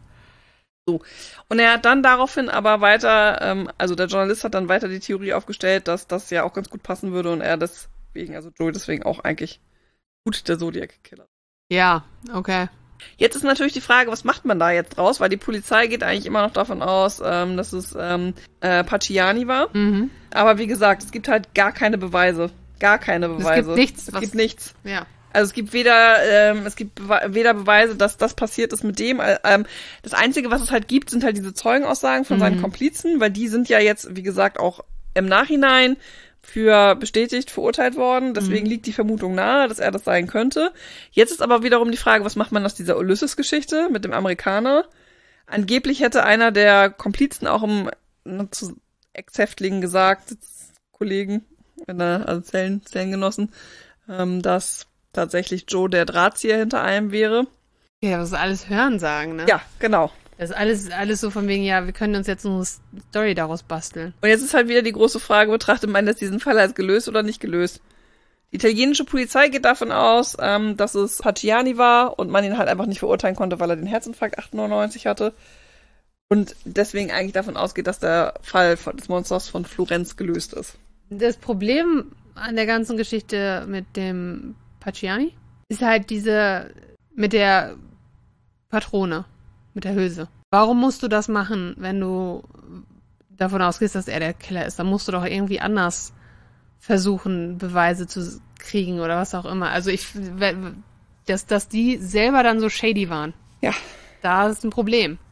Und er hat dann daraufhin aber weiter, ähm, also der Journalist hat dann weiter die Theorie aufgestellt, dass das ja auch ganz gut passen würde und er deswegen, also Joey deswegen auch eigentlich gut der Zodiac-Killer. Ja, okay. Jetzt ist natürlich die Frage, was macht man da jetzt draus? Weil die Polizei geht eigentlich immer noch davon aus, ähm, dass es ähm, äh, Pacciani war. Mhm. Aber wie gesagt, es gibt halt gar keine Beweise. Gar keine Beweise. gibt nichts, Es was- gibt nichts. Ja. Also es gibt weder, ähm, es gibt bewe- weder Beweise, dass das passiert ist mit dem. Äh, ähm, das Einzige, was es halt gibt, sind halt diese Zeugenaussagen von seinen Mhm. Komplizen, weil die sind ja jetzt, wie gesagt, auch im Nachhinein für bestätigt verurteilt worden. Deswegen Mhm. liegt die Vermutung nahe, dass er das sein könnte. Jetzt ist aber wiederum die Frage, was macht man aus dieser Ulysses-Geschichte mit dem Amerikaner? Angeblich hätte einer der Komplizen auch im ne, zu Ex-Häftlingen gesagt, Kollegen, in der, also Zellen, Zellengenossen, ähm, dass tatsächlich Joe der Drahtzieher hinter allem wäre. Ja, das ist alles Hörensagen, ne? Ja, genau. Das ist alles, alles so von wegen, ja, wir können uns jetzt eine Story daraus basteln. Und jetzt ist halt wieder die große Frage, betrachtet man jetzt diesen Fall als gelöst oder nicht gelöst? Die italienische Polizei geht davon aus, ähm, dass es Pacciani war und man ihn halt einfach nicht verurteilen konnte, weil er den Herzinfarkt achtundneunzig hatte. Und deswegen eigentlich davon ausgeht, dass der Fall von, des Monsters von Florenz gelöst ist. Das Problem an der ganzen Geschichte mit dem Pacciani ist halt diese, mit der Patrone, mit der Hülse. Warum musst du das machen, wenn du davon ausgehst, dass er der Killer ist? Dann musst du doch irgendwie anders versuchen, Beweise zu kriegen oder was auch immer. Also ich, dass, dass die selber dann so shady waren. Ja. Da ist ein Problem.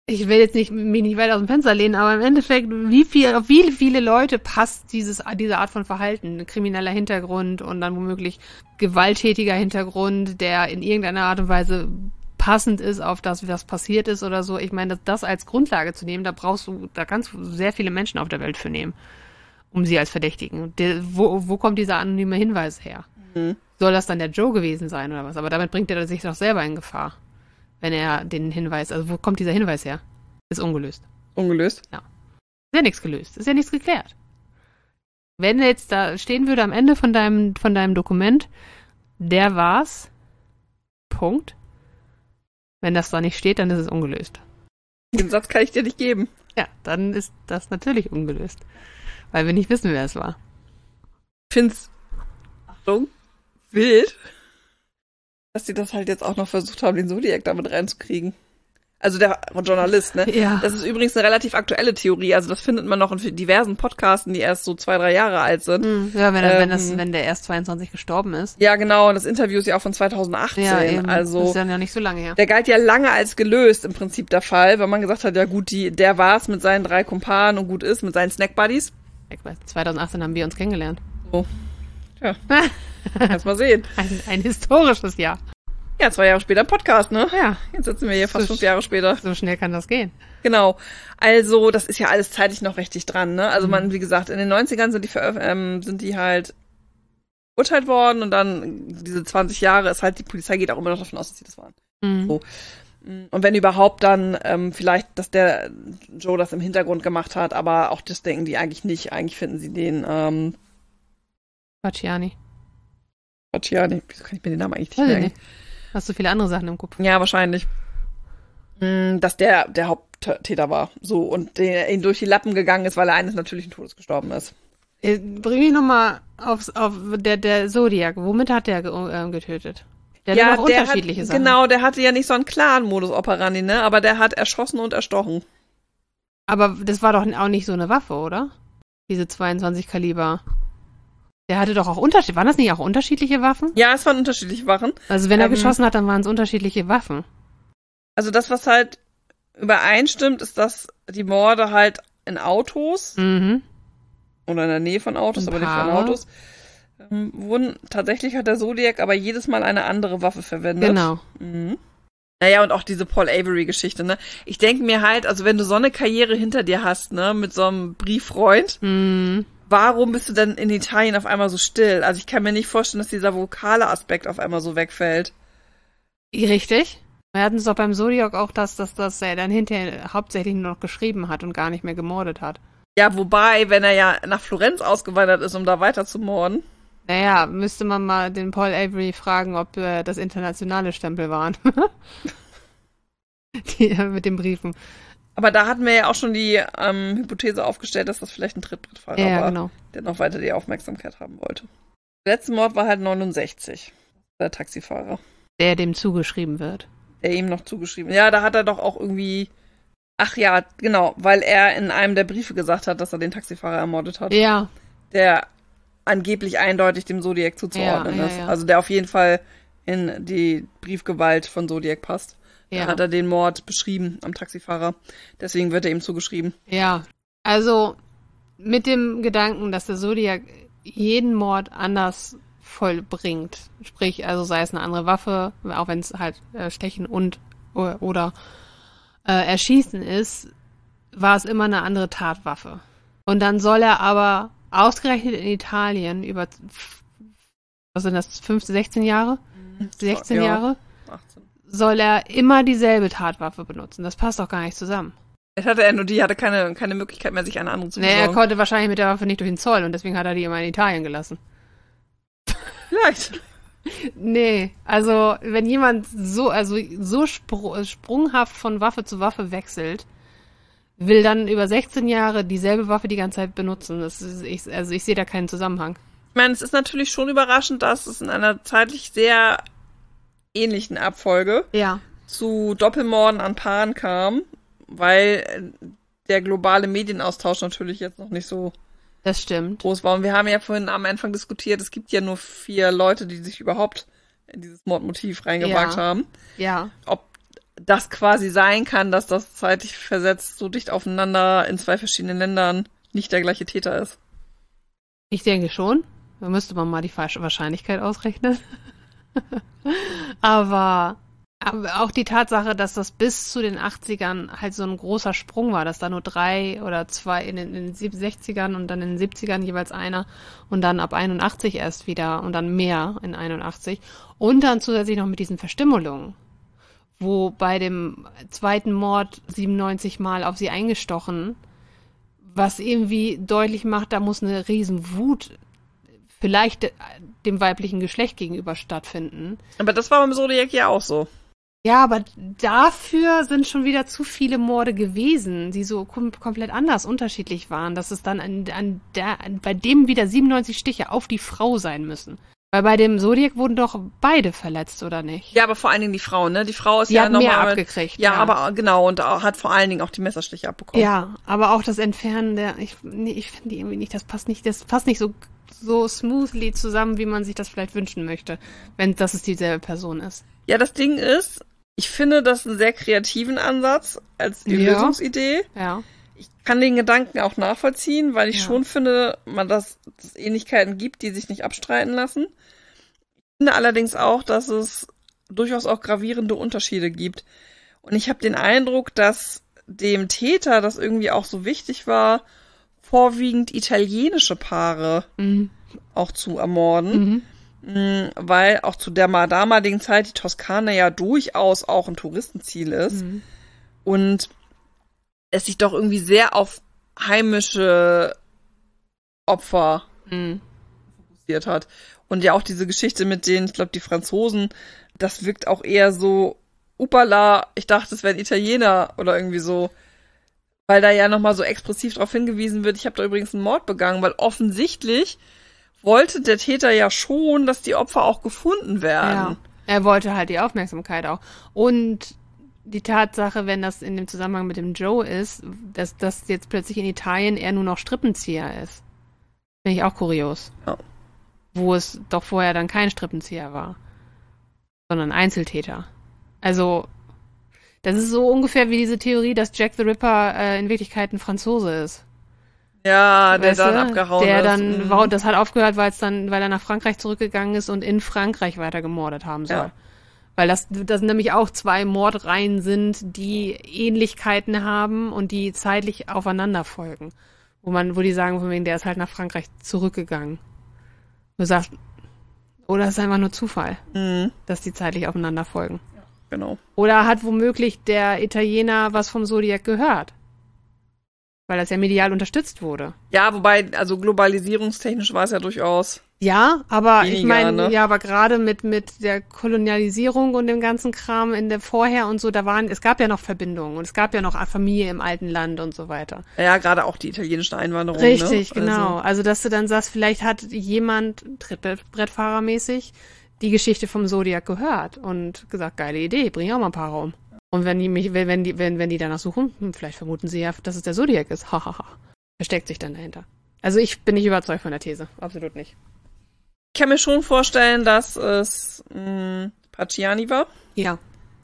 ich will jetzt nicht, mich nicht weit aus dem Fenster lehnen, aber im Endeffekt, wie viel, auf wie viele Leute passt dieses, diese Art von Verhalten? Ein krimineller Hintergrund und dann womöglich gewalttätiger Hintergrund, der in irgendeiner Art und Weise passend ist auf das, was passiert ist oder so. Ich meine, das, das als Grundlage zu nehmen, da brauchst du, da kannst du sehr viele Menschen auf der Welt für nehmen, um sie als Verdächtigen. Der, wo, wo kommt dieser anonyme Hinweis her? Mhm. Soll das dann der Joe gewesen sein oder was? Aber damit bringt er sich doch selber in Gefahr. Wenn er den Hinweis, also wo kommt dieser Hinweis her? Ist ungelöst. Ungelöst? Ja. Ist ja nichts gelöst. Ist ja nichts geklärt. Wenn jetzt da stehen würde am Ende von deinem, von deinem Dokument, der war's, Punkt. Wenn das da nicht steht, dann ist es ungelöst. Den Satz kann ich dir nicht geben. Ja, dann ist das natürlich ungelöst. Weil wir nicht wissen, wer es war. Ich find's, Achtung, wild, dass die das halt jetzt auch noch versucht haben, den Zodiac damit reinzukriegen. Also der Journalist, ne? Ja. Das ist übrigens eine relativ aktuelle Theorie. Also das findet man noch in diversen Podcasten, die erst so zwei, drei Jahre alt sind. Hm, ja, wenn, er, ähm, wenn, das, wenn der erst zweiundzwanzig gestorben ist. Ja, genau. Und das Interview ist ja auch von zweitausendachtzehn. Ja, eben. Also das ist dann ja nicht so lange her. der galt ja lange als gelöst im Prinzip der Fall, weil man gesagt hat, ja gut, die, der war's mit seinen drei Kumpanen und gut ist, mit seinen Snack-Buddies. zweitausendachtzehn haben wir uns kennengelernt. So. Ja. Lass mal sehen. Ein, ein historisches Jahr. Ja, zwei Jahre später im Podcast, ne? Ja. Jetzt sitzen wir hier fast So fünf Jahre später. So schnell kann das gehen. Genau. Also, das ist ja alles zeitlich noch richtig dran, ne? Also, man, wie gesagt, in den neunzigern sind die, veröf- ähm, sind die halt urteilt worden und dann diese zwanzig Jahre ist halt, die Polizei geht auch immer noch davon aus, dass sie das waren. Mhm. So. Und wenn überhaupt, dann ähm, vielleicht, dass der Joe das im Hintergrund gemacht hat, aber auch das denken die eigentlich nicht. Eigentlich finden sie den, ähm, Facciani. Facciani. Wieso kann ich mir den Namen eigentlich nicht Weiß ich merken? nicht. Hast du viele andere Sachen im Kopf? Ja, wahrscheinlich. Mm, Dass der der Haupttäter war. So, und der ihn durch die Lappen gegangen ist, weil er eines natürlichen Todes gestorben ist. Äh, Bring mich nochmal aufs, auf der, der Zodiac. Womit hat der ge äh, getötet? Der ja, hat doch auch der unterschiedliche hat, Sachen. genau, der hatte ja nicht so einen klaren Modus operandi, ne? Aber der hat erschossen und erstochen. Aber das war doch auch nicht so eine Waffe, oder? Diese zweiundzwanzig Kaliber. Der hatte doch auch Unterschied. Waren das nicht auch unterschiedliche Waffen? Ja, es waren unterschiedliche Waffen. Also wenn er Ähm, geschossen hat, dann waren es unterschiedliche Waffen. Also das, was halt übereinstimmt, ist, dass die Morde halt in Autos Mhm. oder in der Nähe von Autos, Ein aber nicht von paar. Autos, ähm, wurden. Tatsächlich hat der Zodiac aber jedes Mal eine andere Waffe verwendet. Genau. Mhm. Naja, und auch diese Paul Avery-Geschichte, ne? Ich denke mir halt, also wenn du so eine Karriere hinter dir hast, ne, mit so einem Brieffreund, Mhm. warum bist du denn in Italien auf einmal so still? Also ich kann mir nicht vorstellen, dass dieser vokale Aspekt auf einmal so wegfällt. Richtig. Wir hatten es doch beim Zodiac auch, dass, dass, dass er dann hinterher hauptsächlich nur noch geschrieben hat und gar nicht mehr gemordet hat. Ja, wobei, wenn er ja nach Florenz ausgewandert ist, um da weiter zu morden. Naja, müsste man mal den Paul Avery fragen, ob äh, das internationale Stempel waren. Die, äh, mit den Briefen. Aber da hatten wir ja auch schon die ähm, Hypothese aufgestellt, dass das vielleicht ein Trittbrettfahrer Ja, war, genau. der noch weiter die Aufmerksamkeit haben wollte. Der letzte Mord war halt neunundsechzig. Der Taxifahrer. Der dem zugeschrieben wird. Der ihm noch zugeschrieben. Ja, da hat er doch auch irgendwie. Ach ja, genau, weil er in einem der Briefe gesagt hat, dass er den Taxifahrer ermordet hat. Ja. Der angeblich eindeutig dem Zodiac zuzuordnen Ja, ja, ist. ja. Also der auf jeden Fall in die Briefgewalt von Zodiac passt. Ja. Da hat er den Mord beschrieben am Taxifahrer. Deswegen wird er ihm zugeschrieben. Ja. Also mit dem Gedanken, dass der Zodiac jeden Mord anders vollbringt. Sprich, also sei es eine andere Waffe, auch wenn es halt äh, Stechen und oder, oder äh, Erschießen ist, war es immer eine andere Tatwaffe. Und dann soll er aber ausgerechnet in Italien über, was sind das, fünfzehn, sechzehn Jahre? sechzehn Ja. Jahre? achtzehn. Soll er immer dieselbe Tatwaffe benutzen. Das passt doch gar nicht zusammen. Jetzt hatte er nur die, hatte keine, keine Möglichkeit mehr, sich eine andere zu Nee, er besorgen. konnte wahrscheinlich mit der Waffe nicht durch den Zoll und deswegen hat er die immer in Italien gelassen. Vielleicht. Nee, also wenn jemand so, also so spr sprunghaft von Waffe zu Waffe wechselt, will dann über sechzehn Jahre dieselbe Waffe die ganze Zeit benutzen. Das ist, ich, also ich sehe da keinen Zusammenhang. Ich meine, es ist natürlich schon überraschend, dass es in einer zeitlich sehr ähnlichen Abfolge Ja. zu Doppelmorden an Paaren kam, weil der globale Medienaustausch natürlich jetzt noch nicht so Das stimmt. groß war. Und wir haben ja vorhin am Anfang diskutiert, es gibt ja nur vier Leute, die sich überhaupt in dieses Mordmotiv reingewagt Ja. haben. Ja. Ob das quasi sein kann, dass das zeitlich versetzt so dicht aufeinander in zwei verschiedenen Ländern nicht der gleiche Täter ist. Ich denke schon. Da müsste man mal die falsche Wahrscheinlichkeit ausrechnen. aber, aber auch die Tatsache, dass das bis zu den achtzigern halt so ein großer Sprung war, dass da nur drei oder zwei in den, in den sechzigern und dann in den siebzigern jeweils einer und dann ab einundachtzig erst wieder und dann mehr in einundachtzig und dann zusätzlich noch mit diesen Verstümmelungen, wo bei dem zweiten Mord siebenundneunzig Mal auf sie eingestochen, was irgendwie deutlich macht, da muss eine riesen Wut vielleicht dem weiblichen Geschlecht gegenüber stattfinden. Aber das war beim Zodiac ja auch so. Ja, aber dafür sind schon wieder zu viele Morde gewesen, die so kom- komplett anders, unterschiedlich waren, dass es dann an, an der, an, bei dem wieder siebenundneunzig Stiche auf die Frau sein müssen. Weil bei dem Zodiac wurden doch beide verletzt, oder nicht? Ja, aber vor allen Dingen die Frau, ne? Die Frau ist Die ja hat noch mehr mal, abgekriegt. Ja, Ja, aber genau, und hat vor allen Dingen auch die Messerstiche abbekommen. Ja, aber auch das Entfernen der, ich, nee, ich finde die irgendwie nicht, das passt nicht, das passt nicht so, so smoothly zusammen, wie man sich das vielleicht wünschen möchte, wenn das es dieselbe Person ist. Ja, das Ding ist, ich finde das einen sehr kreativen Ansatz als Ja. Lösungsidee. Ja. Ich kann den Gedanken auch nachvollziehen, weil ich Ja. schon finde, man dass es Ähnlichkeiten gibt, die sich nicht abstreiten lassen. Ich finde allerdings auch, dass es durchaus auch gravierende Unterschiede gibt. Und ich habe den Eindruck, dass dem Täter das irgendwie auch so wichtig war, vorwiegend italienische Paare Mhm. auch zu ermorden. Mhm. Mhm, weil auch zu der mal damaligen Zeit die Toskana ja durchaus auch ein Touristenziel ist. Mhm. Und es sich doch irgendwie sehr auf heimische Opfer Mhm. fokussiert hat. Und ja auch diese Geschichte mit denen, ich glaube, die Franzosen, das wirkt auch eher so, upala, ich dachte, es wären Italiener oder irgendwie so. Weil da ja nochmal so expressiv darauf hingewiesen wird, ich habe da übrigens einen Mord begangen, weil offensichtlich wollte der Täter ja schon, dass die Opfer auch gefunden werden. Ja. Er wollte halt die Aufmerksamkeit auch. Und die Tatsache, wenn das in dem Zusammenhang mit dem Joe ist, dass das jetzt plötzlich in Italien er nur noch Strippenzieher ist. Finde ich auch kurios. Ja. Wo es doch vorher dann kein Strippenzieher war, sondern Einzeltäter. Also, das ist so ungefähr wie diese Theorie, dass Jack the Ripper äh, in Wirklichkeit ein Franzose ist. Ja, der Weißt dann du? abgehauen der ist. dann, Mhm. wow, das hat aufgehört, weil es dann, weil er nach Frankreich zurückgegangen ist und in Frankreich weiter gemordet haben soll. Ja. Weil das, das nämlich auch zwei Mordreihen sind, die Ähnlichkeiten haben und die zeitlich aufeinander folgen. Wo man, wo die sagen, von wegen, der ist halt nach Frankreich zurückgegangen. Du sagst, oder es ist einfach nur Zufall, Mhm. dass die zeitlich aufeinander folgen. Genau. Oder hat womöglich der Italiener was vom Zodiac gehört? Weil das ja medial unterstützt wurde. Ja, wobei, also globalisierungstechnisch war es ja durchaus. Ja, aber ich Weniger, meine, ne? ja, aber gerade mit mit der Kolonialisierung und dem ganzen Kram in der vorher und so, da waren, es gab ja noch Verbindungen und es gab ja noch Familie im alten Land und so weiter. Ja, gerade auch die italienische Einwanderung. Richtig, ne? genau. Also, Also, dass du dann sagst, vielleicht hat jemand Trittbrettfahrermäßig die Geschichte vom Zodiac gehört und gesagt, geile Idee, bring auch mal ein paar um. Und wenn die mich, wenn die, wenn, wenn die danach suchen, hm, vielleicht vermuten sie ja, dass es der Zodiac ist. Hahaha. Versteckt sich dann dahinter. Also ich bin nicht überzeugt von der These. Absolut nicht. ich kann mir schon vorstellen, dass es mh, Pacciani war. Ja.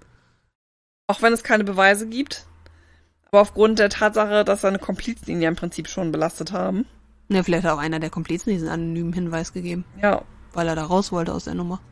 Auch wenn es keine Beweise gibt. Aber aufgrund der Tatsache, dass seine Komplizen ihn ja im Prinzip schon belastet haben. Ja, vielleicht hat auch einer der Komplizen diesen anonymen Hinweis gegeben, Ja. weil er da raus wollte aus der Nummer.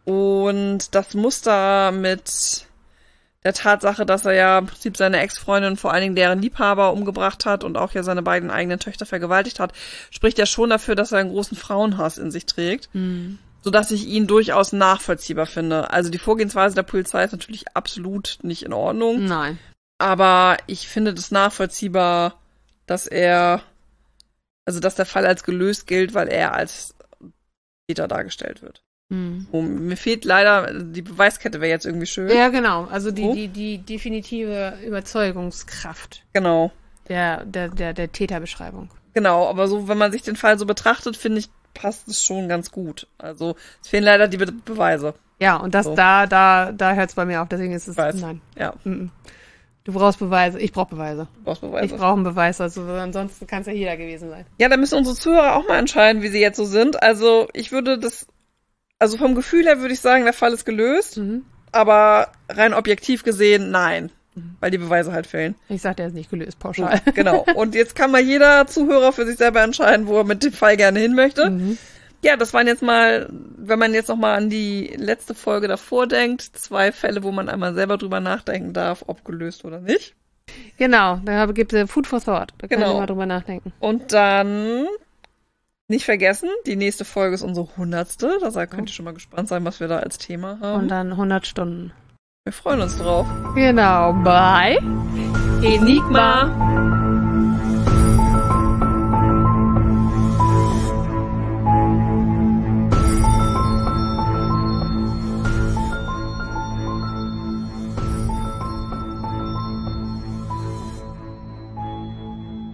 Und das Muster mit der Tatsache, dass er ja im Prinzip seine Ex-Freundin, vor allen Dingen deren Liebhaber, umgebracht hat und auch ja seine beiden eigenen Töchter vergewaltigt hat, spricht ja schon dafür, dass er einen großen Frauenhass in sich trägt. Mhm. Sodass ich ihn durchaus nachvollziehbar finde. Also die Vorgehensweise der Polizei ist natürlich absolut nicht in Ordnung. Nein. Aber ich finde das nachvollziehbar, dass er, also dass der Fall als gelöst gilt, weil er als Täter dargestellt wird. Mhm. Oh, mir fehlt leider, die Beweiskette wäre jetzt irgendwie schön. Ja, genau. Also die, Oh. die, die definitive Überzeugungskraft Genau, der, der, der, der Täterbeschreibung. genau. Aber so, wenn man sich den Fall so betrachtet, finde ich, passt es schon ganz gut. Also es fehlen leider die Be Beweise. Ja, und das, So. da, da, da hört es bei mir auf. Deswegen ist es, Weiß. nein. Ja, Mhm. Du brauchst Beweise. Ich brauche Beweise. du brauchst Ich Beweise. brauche einen Beweis. Also ansonsten kann es ja jeder gewesen sein. Ja, da müssen unsere Zuhörer auch mal entscheiden, wie sie jetzt so sind. Also ich würde das, also vom Gefühl her würde ich sagen, der Fall ist gelöst. Mhm. aber rein objektiv gesehen, nein. Weil die Beweise halt fehlen. Ich sag, der ist nicht gelöst, pauschal. So, genau. Und jetzt kann mal jeder Zuhörer für sich selber entscheiden, wo er mit dem Fall gerne hin möchte. Mhm. Ja, das waren jetzt mal, wenn man jetzt noch mal an die letzte Folge davor denkt, zwei Fälle, wo man einmal selber drüber nachdenken darf, ob gelöst oder nicht. Genau, da gibt es Food for Thought. Da kann Genau. ich mal drüber nachdenken. Und dann nicht vergessen, die nächste Folge ist unsere hundertste. Da könnt ihr schon mal gespannt sein, was wir da als Thema haben. Und dann hundert Stunden. Wir freuen uns drauf. Genau, bye. Enigma.